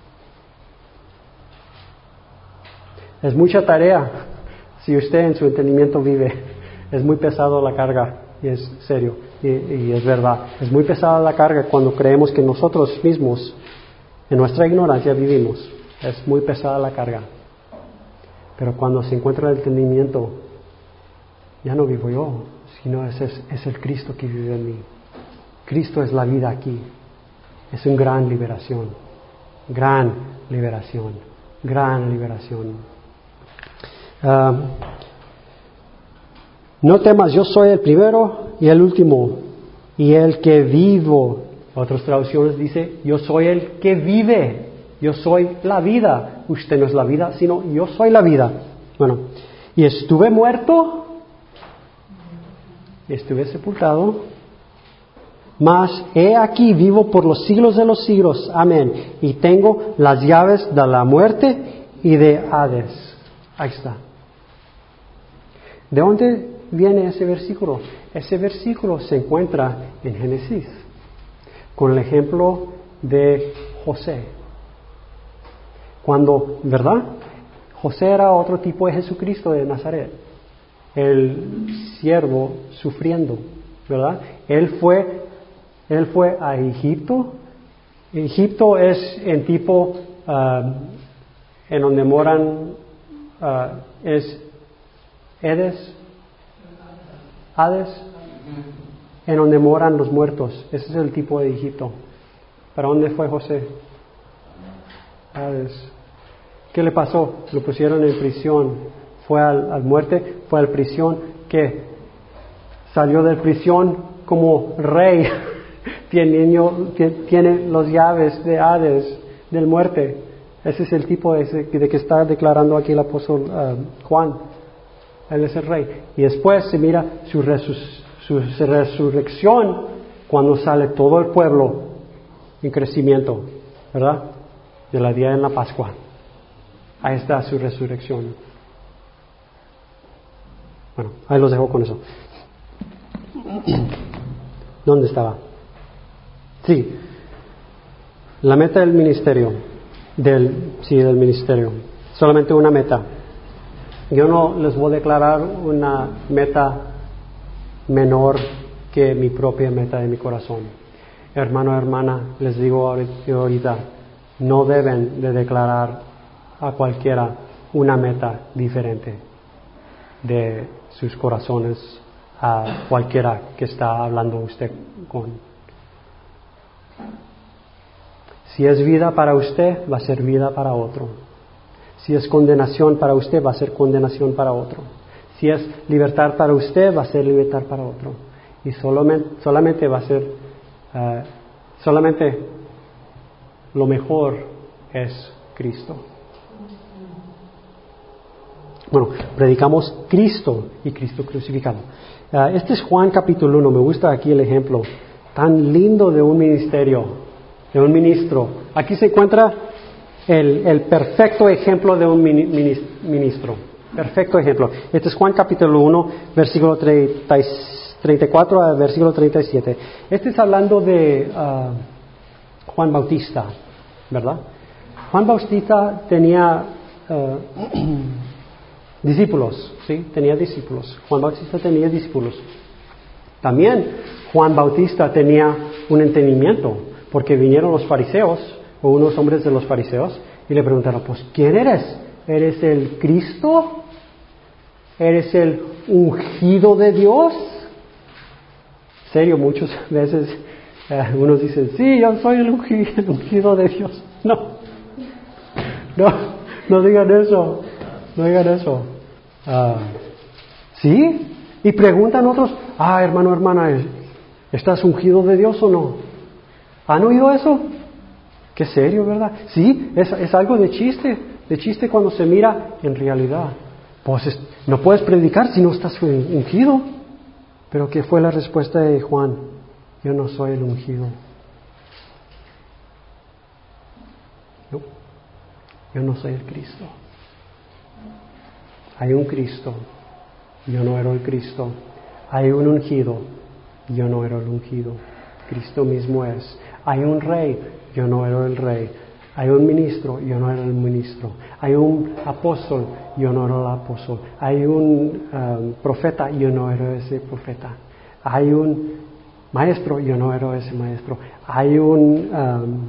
Es mucha tarea si usted en su entendimiento vive. Es muy pesado la carga, y es serio, y, y es verdad. Es muy pesada la carga cuando creemos que nosotros mismos, en nuestra ignorancia, vivimos. Es muy pesada la carga. Pero cuando se encuentra el entendimiento, ya no vivo yo, sino es, es, es el Cristo que vive en mí. Cristo es la vida aquí. Es una gran liberación, gran liberación, gran liberación. Uh, no temas, yo soy el primero y el último, y el que vivo. Otras traducciones dice, yo soy el que vive, yo soy la vida. Usted no es la vida, sino yo soy la vida. Bueno, y estuve muerto, estuve sepultado, mas he aquí vivo por los siglos de los siglos. Amén. Y tengo las llaves de la muerte y de Hades. Ahí está. ¿De dónde viene ese versículo? Ese versículo se encuentra en Génesis, con el ejemplo de José. Cuando, ¿verdad? José era otro tipo de Jesucristo de Nazaret, el siervo sufriendo, ¿verdad? Él fue, él fue a Egipto. Egipto es en tipo, uh, en donde moran, uh, es Hades, Hades, en donde moran los muertos. Ese es el tipo de Egipto. ¿Para dónde fue José? Hades. ¿Qué le pasó? Lo pusieron en prisión. Fue al, al muerte, fue a la prisión. ¿Qué? Salió de prisión como rey. tiene, tiene las llaves de Hades, del muerte. Ese es el tipo de, de que está declarando aquí el apóstol uh, Juan. Él es el rey. Y después se mira su, resus, su resurrección cuando sale todo el pueblo en crecimiento, ¿verdad? De la día en la Pascua. Ahí está su resurrección. Bueno, ahí los dejo con eso. ¿Dónde estaba? Sí. La meta del ministerio. Del, sí, del ministerio. Solamente una meta. Yo no les voy a declarar una meta menor que mi propia meta de mi corazón. Hermano, hermana, les digo ahorita, no deben de declarar a cualquiera una meta diferente de sus corazones a cualquiera que está hablando usted con. Si es vida para usted, va a ser vida para otro. Si es condenación para usted, va a ser condenación para otro. Si es libertad para usted, va a ser libertad para otro. Y solamente, solamente va a ser, uh, solamente lo mejor es Cristo. Bueno, predicamos Cristo y Cristo crucificado. Uh, este es Juan capítulo uno, me gusta aquí el ejemplo. tan lindo de un ministerio, de un ministro. Aquí se encuentra el, el perfecto ejemplo de un ministro. Perfecto ejemplo. Este es Juan capítulo uno, versículo treinta y cuatro a versículo treinta y siete. Este es hablando de uh, Juan Bautista, ¿verdad? Juan Bautista tenía uh, discípulos, ¿sí? Tenía discípulos. Juan Bautista tenía discípulos. También Juan Bautista tenía un entendimiento, porque vinieron los fariseos, o unos hombres de los fariseos, y le preguntaron, pues, ¿quién eres? ¿Eres el Cristo? ¿Eres el ungido de Dios? En serio, muchas veces eh, unos dicen, sí, yo soy el ungido, el ungido de Dios. No, no, no digan eso, no digan eso. Uh, ¿Sí? Y preguntan otros, ah, hermano, hermana, ¿estás ungido de Dios o no? ¿Han oído eso? Qué serio, ¿verdad? Sí, es, es algo de chiste, de chiste cuando se mira en realidad. Pues es, no puedes predicar si no estás ungido. Pero ¿qué fue la respuesta de Juan? Yo no soy el ungido. No, yo no soy el Cristo. Hay un Cristo, yo no era el Cristo. Hay un ungido, yo no era el ungido. Cristo mismo es. Hay un rey, yo no era el rey. Hay un ministro, yo no era el ministro. Hay un apóstol, yo no era el apóstol. Hay un um, profeta, yo no era ese profeta. Hay un maestro, yo no era ese maestro. Hay un um,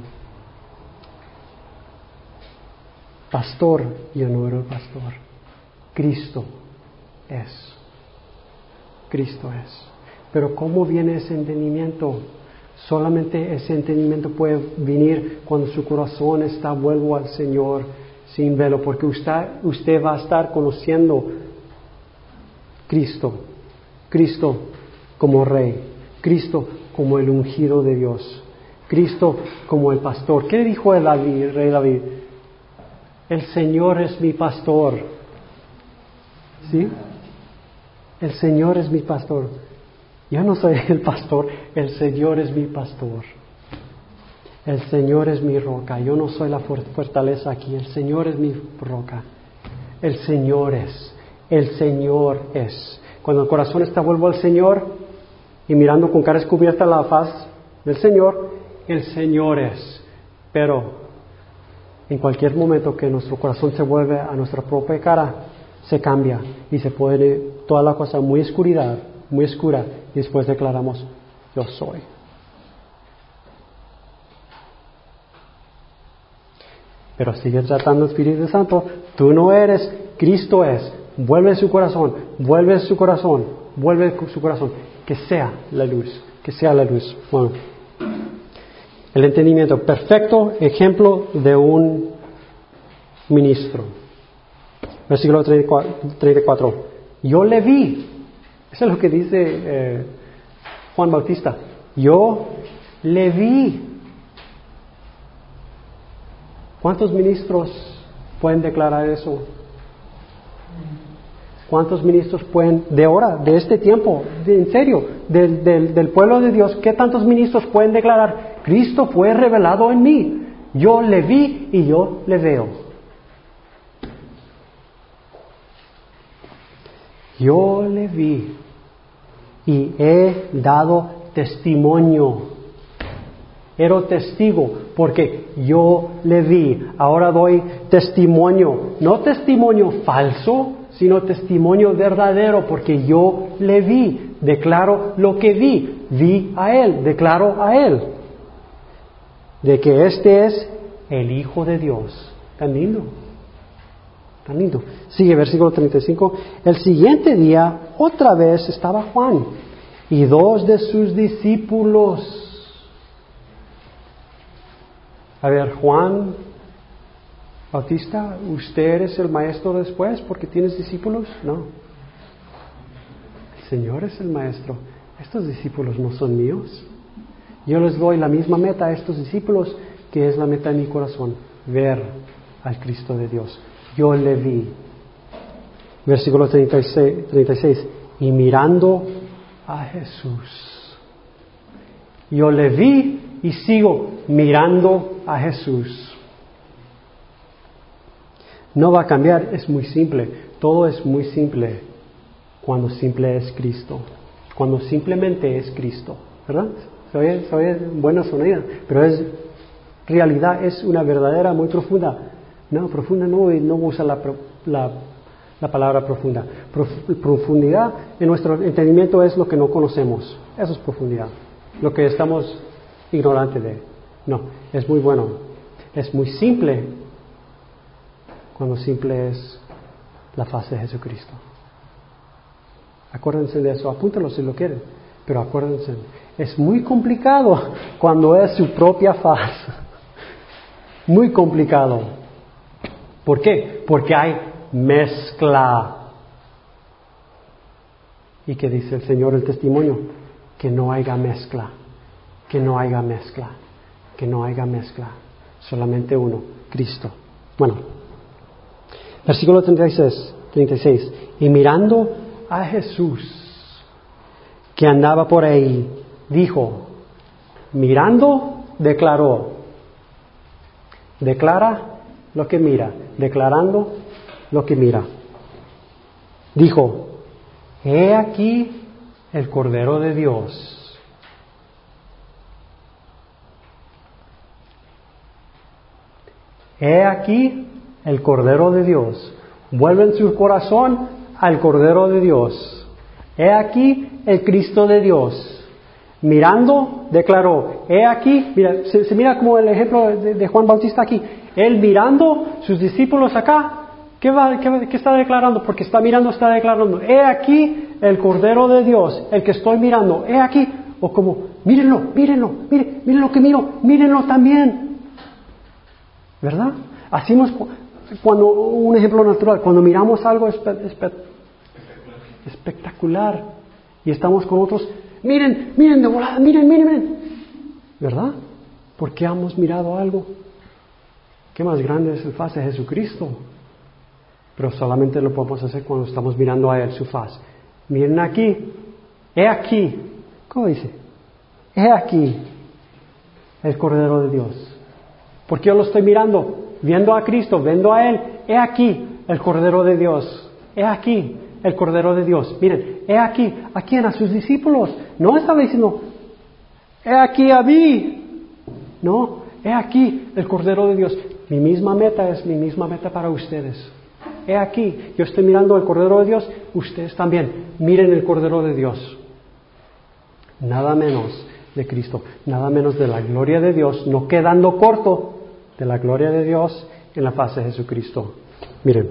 pastor, yo no era el pastor. Cristo es. Cristo es. Pero ¿cómo viene ese entendimiento? Solamente ese entendimiento puede venir cuando su corazón está vuelto al Señor sin velo, porque usted, usted va a estar conociendo Cristo, Cristo como Rey, Cristo como el ungido de Dios, Cristo como el pastor. ¿Qué dijo el, David, el rey David? El Señor es mi pastor. ¿Sí? El Señor es mi pastor. Yo no soy el pastor, el Señor es mi pastor. El Señor es mi roca. Yo no soy la fortaleza aquí. El Señor es mi roca. El Señor es. El Señor es. Cuando el corazón está vuelto al Señor y mirando con cara descubierta la faz del Señor, el Señor es. Pero en cualquier momento que nuestro corazón se vuelve a nuestra propia cara, se cambia y se pone toda la cosa muy oscuridad, muy oscura, y después declaramos, yo soy. Pero sigue tratando el Espíritu Santo, tú no eres, Cristo es. Vuelve su corazón, vuelve su corazón, vuelve su corazón, que sea la luz, que sea la luz. Bueno, el entendimiento, perfecto ejemplo de un ministro. Versículo treinta y cuatro. Yo le vi. Eso es lo que dice eh, Juan Bautista. Yo le vi. ¿Cuántos ministros pueden declarar eso? ¿Cuántos ministros pueden, de ahora, de este tiempo, de, en serio, del, del, del pueblo de Dios, qué tantos ministros pueden declarar? Cristo fue revelado en mí. Yo le vi y yo le veo. Yo le vi y he dado testimonio. Era testigo porque yo le vi. Ahora doy testimonio. No testimonio falso, sino testimonio verdadero porque yo le vi. Declaro lo que vi. Vi a Él. Declaro a Él. De que este es el Hijo de Dios. Tan lindo. Tan lindo. Sigue versículo treinta y cinco. El siguiente día, otra vez estaba Juan y dos de sus discípulos. A ver, Juan Bautista, ¿usted eres el maestro después porque tienes discípulos? No. El Señor es el maestro. Estos discípulos no son míos. Yo les doy la misma meta a estos discípulos que es la meta de mi corazón. Ver al Cristo de Dios. Yo le vi. Versículo treinta y seis. Y mirando a Jesús. Yo le vi y sigo mirando a Jesús. No va a cambiar, es muy simple. Todo es muy simple cuando simple es Cristo. Cuando simplemente es Cristo, ¿verdad? Se oye, se oye buena sonida, pero es realidad, es una verdadera, muy profunda. No, profunda no, no usa la, la, la palabra profunda. Prof, profundidad en nuestro entendimiento es lo que no conocemos. Eso es profundidad. Lo que estamos ignorantes de. No, es muy bueno. Es muy simple cuando simple es la faz de Jesucristo. Acuérdense de eso, apúntalo si lo quieren, pero acuérdense, es muy complicado cuando es su propia faz. Muy complicado. ¿Por qué? Porque hay mezcla. ¿Y qué dice el Señor el testimonio? Que no haya mezcla, que no haya mezcla, que no haya mezcla. Solamente uno, Cristo. Bueno, versículo treinta y seis, treinta y seis. Y mirando a Jesús, que andaba por ahí, dijo, mirando, declaró. Declara lo que mira, declarando lo que mira. Dijo, he aquí el Cordero de Dios. He aquí el Cordero de Dios. Vuelven su corazón al Cordero de Dios. He aquí el Cristo de Dios. Mirando, declaró, he aquí, mira, se, se mira como el ejemplo de, de Juan Bautista aquí. Él mirando, sus discípulos acá, ¿qué, va, qué, ¿qué está declarando? Porque está mirando, está declarando, he aquí el Cordero de Dios, el que estoy mirando, he aquí. O como, mírenlo, mírenlo, miren, miren lo que miro, mírenlo también. ¿Verdad? Hacemos cuando, un ejemplo natural, cuando miramos algo espe, espe, espectacular y estamos con otros, miren, miren de volada, miren, miren, miren. ¿Verdad? Porque hemos mirado algo. ¿Qué más grande es el faz de Jesucristo? Pero solamente lo podemos hacer cuando estamos mirando a Él, su faz. Miren aquí, he aquí, ¿cómo dice? He aquí el Cordero de Dios. Porque yo lo estoy mirando, viendo a Cristo, viendo a Él. He aquí el Cordero de Dios. He aquí el Cordero de Dios. Miren, he aquí, ¿a quién? A sus discípulos. No estaba diciendo, he aquí a mí. No, he aquí el Cordero de Dios. Mi misma meta es mi misma meta para ustedes. He aquí, yo estoy mirando el Cordero de Dios, ustedes también. Miren el Cordero de Dios. Nada menos de Cristo, nada menos de la gloria de Dios, no quedando corto de la gloria de Dios en la faz de Jesucristo. Miren,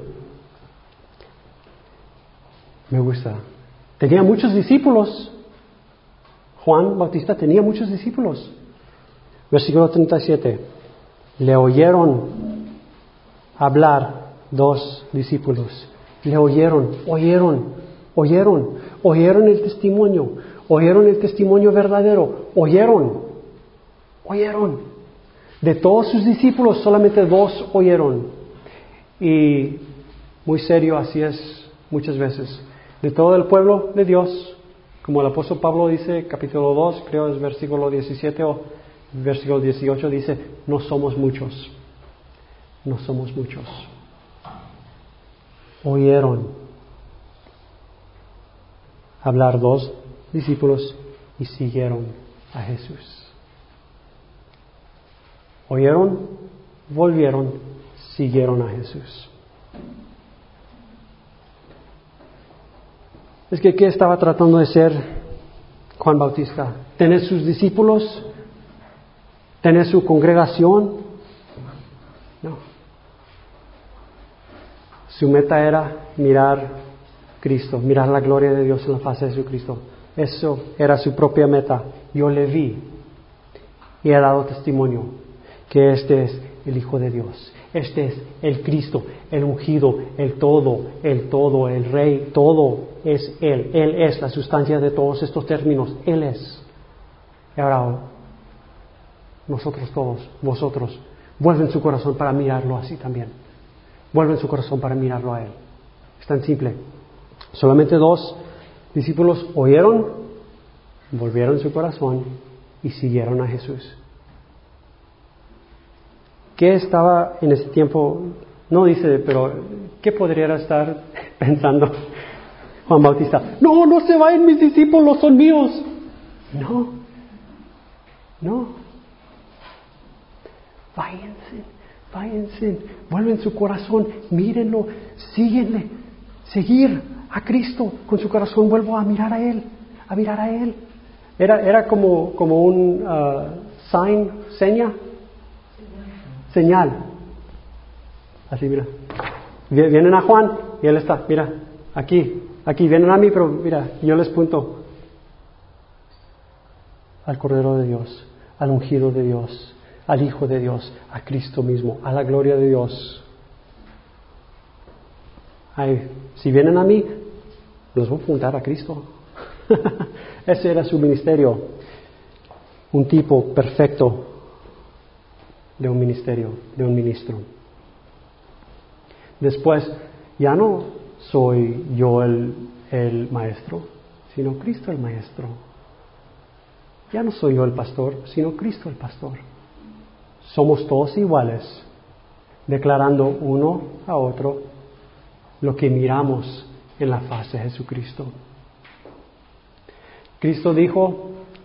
me gusta. Tenía muchos discípulos. Juan Bautista tenía muchos discípulos. Versículo treinta y siete. Le oyeron hablar dos discípulos. Le oyeron, oyeron, oyeron, oyeron el testimonio, oyeron el testimonio verdadero, oyeron, oyeron. De todos sus discípulos, solamente dos oyeron. Y muy serio, así es muchas veces. De todo el pueblo de Dios, como el apóstol Pablo dice, capítulo dos, creo es versículo diecisiete o versículo dieciocho, dice, no somos muchos, no somos muchos. Oyeron hablar dos discípulos y siguieron a Jesús. Oyeron, volvieron, siguieron a Jesús. Es que, ¿qué estaba tratando de ser Juan Bautista? ¿Tener sus discípulos? ¿Tener su congregación? No. Su meta era mirar Cristo, mirar la gloria de Dios en la faz de Jesucristo. Eso era su propia meta. Yo le vi y he dado testimonio que este es el Hijo de Dios. Este es el Cristo, el ungido, el todo, el todo, el Rey, todo es Él. Él es la sustancia de todos estos términos. Él es. Y ahora, nosotros todos, vosotros, vuelven su corazón para mirarlo así también. Vuelven su corazón para mirarlo a Él. Es tan simple. Solamente dos discípulos oyeron, volvieron su corazón y siguieron a Jesús. ¿Qué estaba en ese tiempo? No dice, pero ¿qué podría estar pensando Juan Bautista? No, no se vayan mis discípulos, son míos. No, no. Váyanse, váyanse, vuelven su corazón, mírenlo, síguenle, seguir a Cristo con su corazón, vuelvo a mirar a Él, a mirar a Él. Era, era como, como un uh, sign, seña, señal. Así, mira. Vienen a Juan y Él está, mira, aquí, aquí, vienen a mí, pero mira, yo les punto al Cordero de Dios, al ungido de Dios, al Hijo de Dios, a Cristo mismo, a la gloria de Dios. Ay, si vienen a mí, los voy a apuntar a Cristo. Ese era su ministerio, un tipo perfecto de un ministerio, de un ministro. Después, ya no soy yo el, el maestro, sino Cristo el maestro. Ya no soy yo el pastor, sino Cristo el pastor. Somos todos iguales, declarando uno a otro lo que miramos en la faz de Jesucristo. Cristo dijo,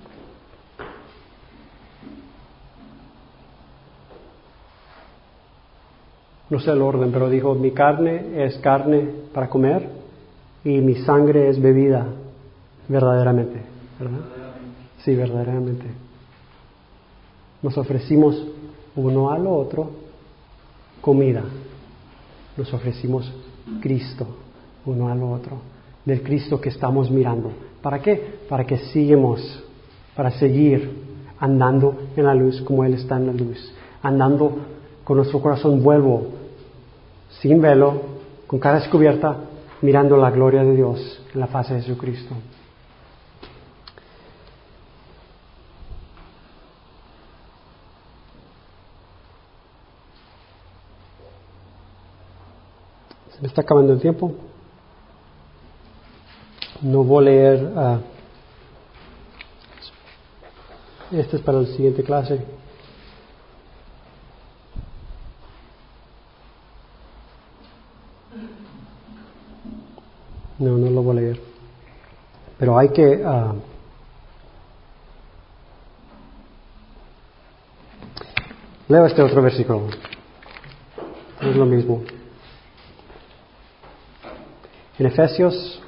no sé el orden, pero dijo, mi carne es carne para comer y mi sangre es bebida verdaderamente, ¿verdad? Sí, verdaderamente. Nos ofrecimos uno al otro comida. Nos ofrecimos Cristo uno al otro, del Cristo que estamos mirando. ¿Para qué? Para que sigamos, para seguir andando en la luz como Él está en la luz, andando con nuestro corazón vuelvo, sin velo, con cara descubierta, mirando la gloria de Dios en la faz de Jesucristo. Se me está acabando el tiempo. No voy a leer. Uh, este es para la siguiente clase. No, no lo voy a leer. Pero hay que... Uh, leo este otro versículo. Es lo mismo. En Efesios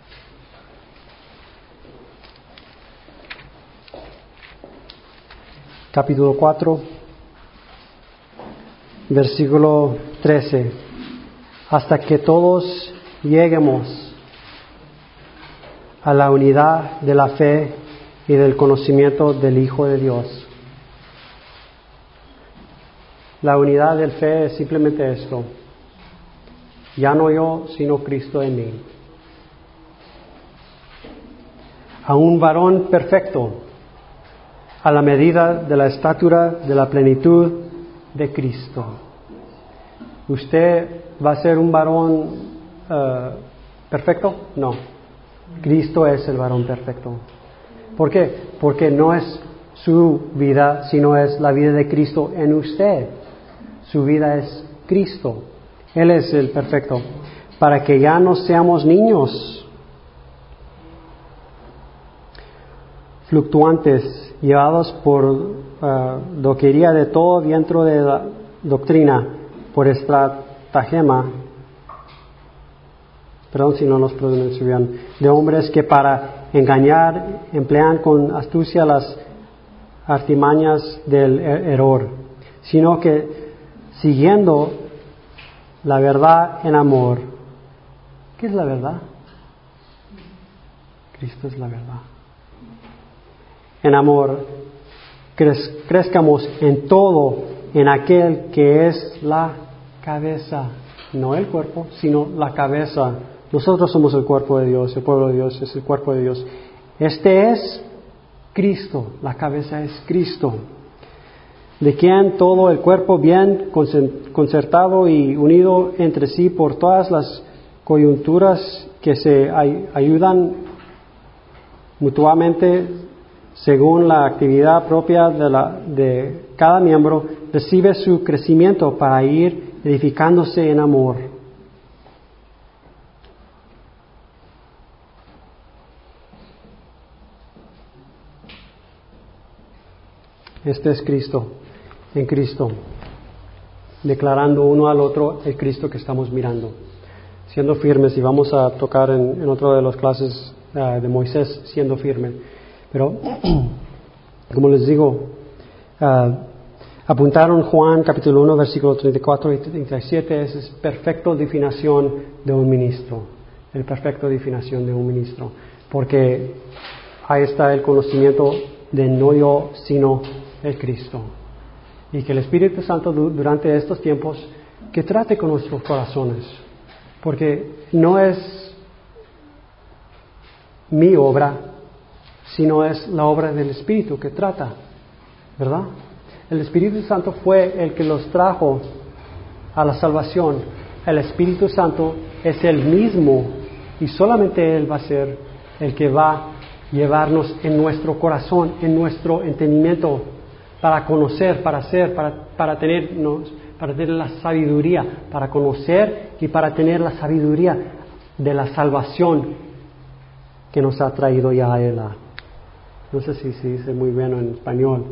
capítulo cuatro, versículo trece, hasta que todos lleguemos a la unidad de la fe y del conocimiento del Hijo de Dios. La unidad de la fe es simplemente esto. Ya no yo, sino Cristo en mí. A un varón perfecto, a la medida de la estatura de la plenitud de Cristo. ¿Usted va a ser un varón uh, perfecto? No. Cristo es el varón perfecto. ¿Por qué? Porque no es su vida, sino es la vida de Cristo en usted. Su vida es Cristo. Él es el perfecto. Para que ya no seamos niños fluctuantes, llevados por uh, doquería de todo viento de la doctrina, por estratagema, perdón si no los pronuncio bien, de hombres que para engañar emplean con astucia las artimañas del error, sino que siguiendo la verdad en amor. ¿Qué es la verdad? Cristo es la verdad. En amor, crez, crezcamos en todo en aquel que es la cabeza, no el cuerpo, sino la cabeza. Nosotros somos el cuerpo de Dios, el pueblo de Dios es el cuerpo de Dios. Este es Cristo, la cabeza es Cristo, de quien todo el cuerpo bien concertado y unido entre sí por todas las coyunturas que se ay- ayudan mutuamente, según la actividad propia de, la, de cada miembro, recibe su crecimiento para ir edificándose en amor. Este es Cristo, en Cristo, declarando uno al otro el Cristo que estamos mirando, siendo firmes, y vamos a tocar en, en otra de las clases uh, de Moisés, siendo firme. Pero, como les digo, uh, apuntaron Juan capítulo uno, versículo treinta y cuatro y treinta y siete, esa es perfecta definición de un ministro, el perfecta definición de un ministro, porque ahí está el conocimiento de no yo, sino el Cristo. Y que el Espíritu Santo durante estos tiempos que trate con nuestros corazones, porque no es mi obra, sino es la obra del Espíritu que trata, ¿verdad? El Espíritu Santo fue el que los trajo a la salvación. El Espíritu Santo es el mismo y solamente Él va a ser el que va a llevarnos en nuestro corazón, en nuestro entendimiento, para conocer, para hacer, para, para, tenernos, para tener la sabiduría, para conocer y para tener la sabiduría de la salvación que nos ha traído ya a Él. No sé si se dice muy bien en español.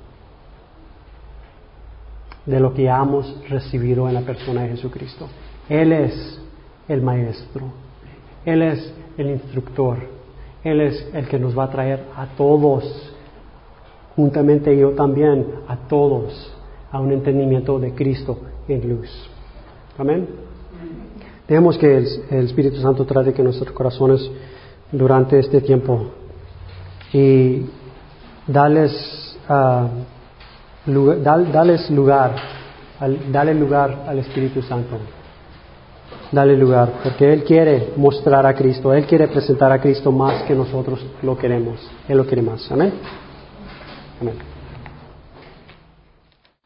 De lo que hemos recibido en la persona de Jesucristo. Él es el Maestro. Él es el instructor. Él es el que nos va a traer a todos, juntamente yo también, a todos, a un entendimiento de Cristo en luz. Amén. Dejemos que el, el Espíritu Santo trate con nuestros corazones durante este tiempo y darles, uh, lugar, dar, darles lugar, al, darle lugar al Espíritu Santo. Dale lugar, porque Él quiere mostrar a Cristo, Él quiere presentar a Cristo más que nosotros lo queremos. Él lo quiere más. Amén. Amén.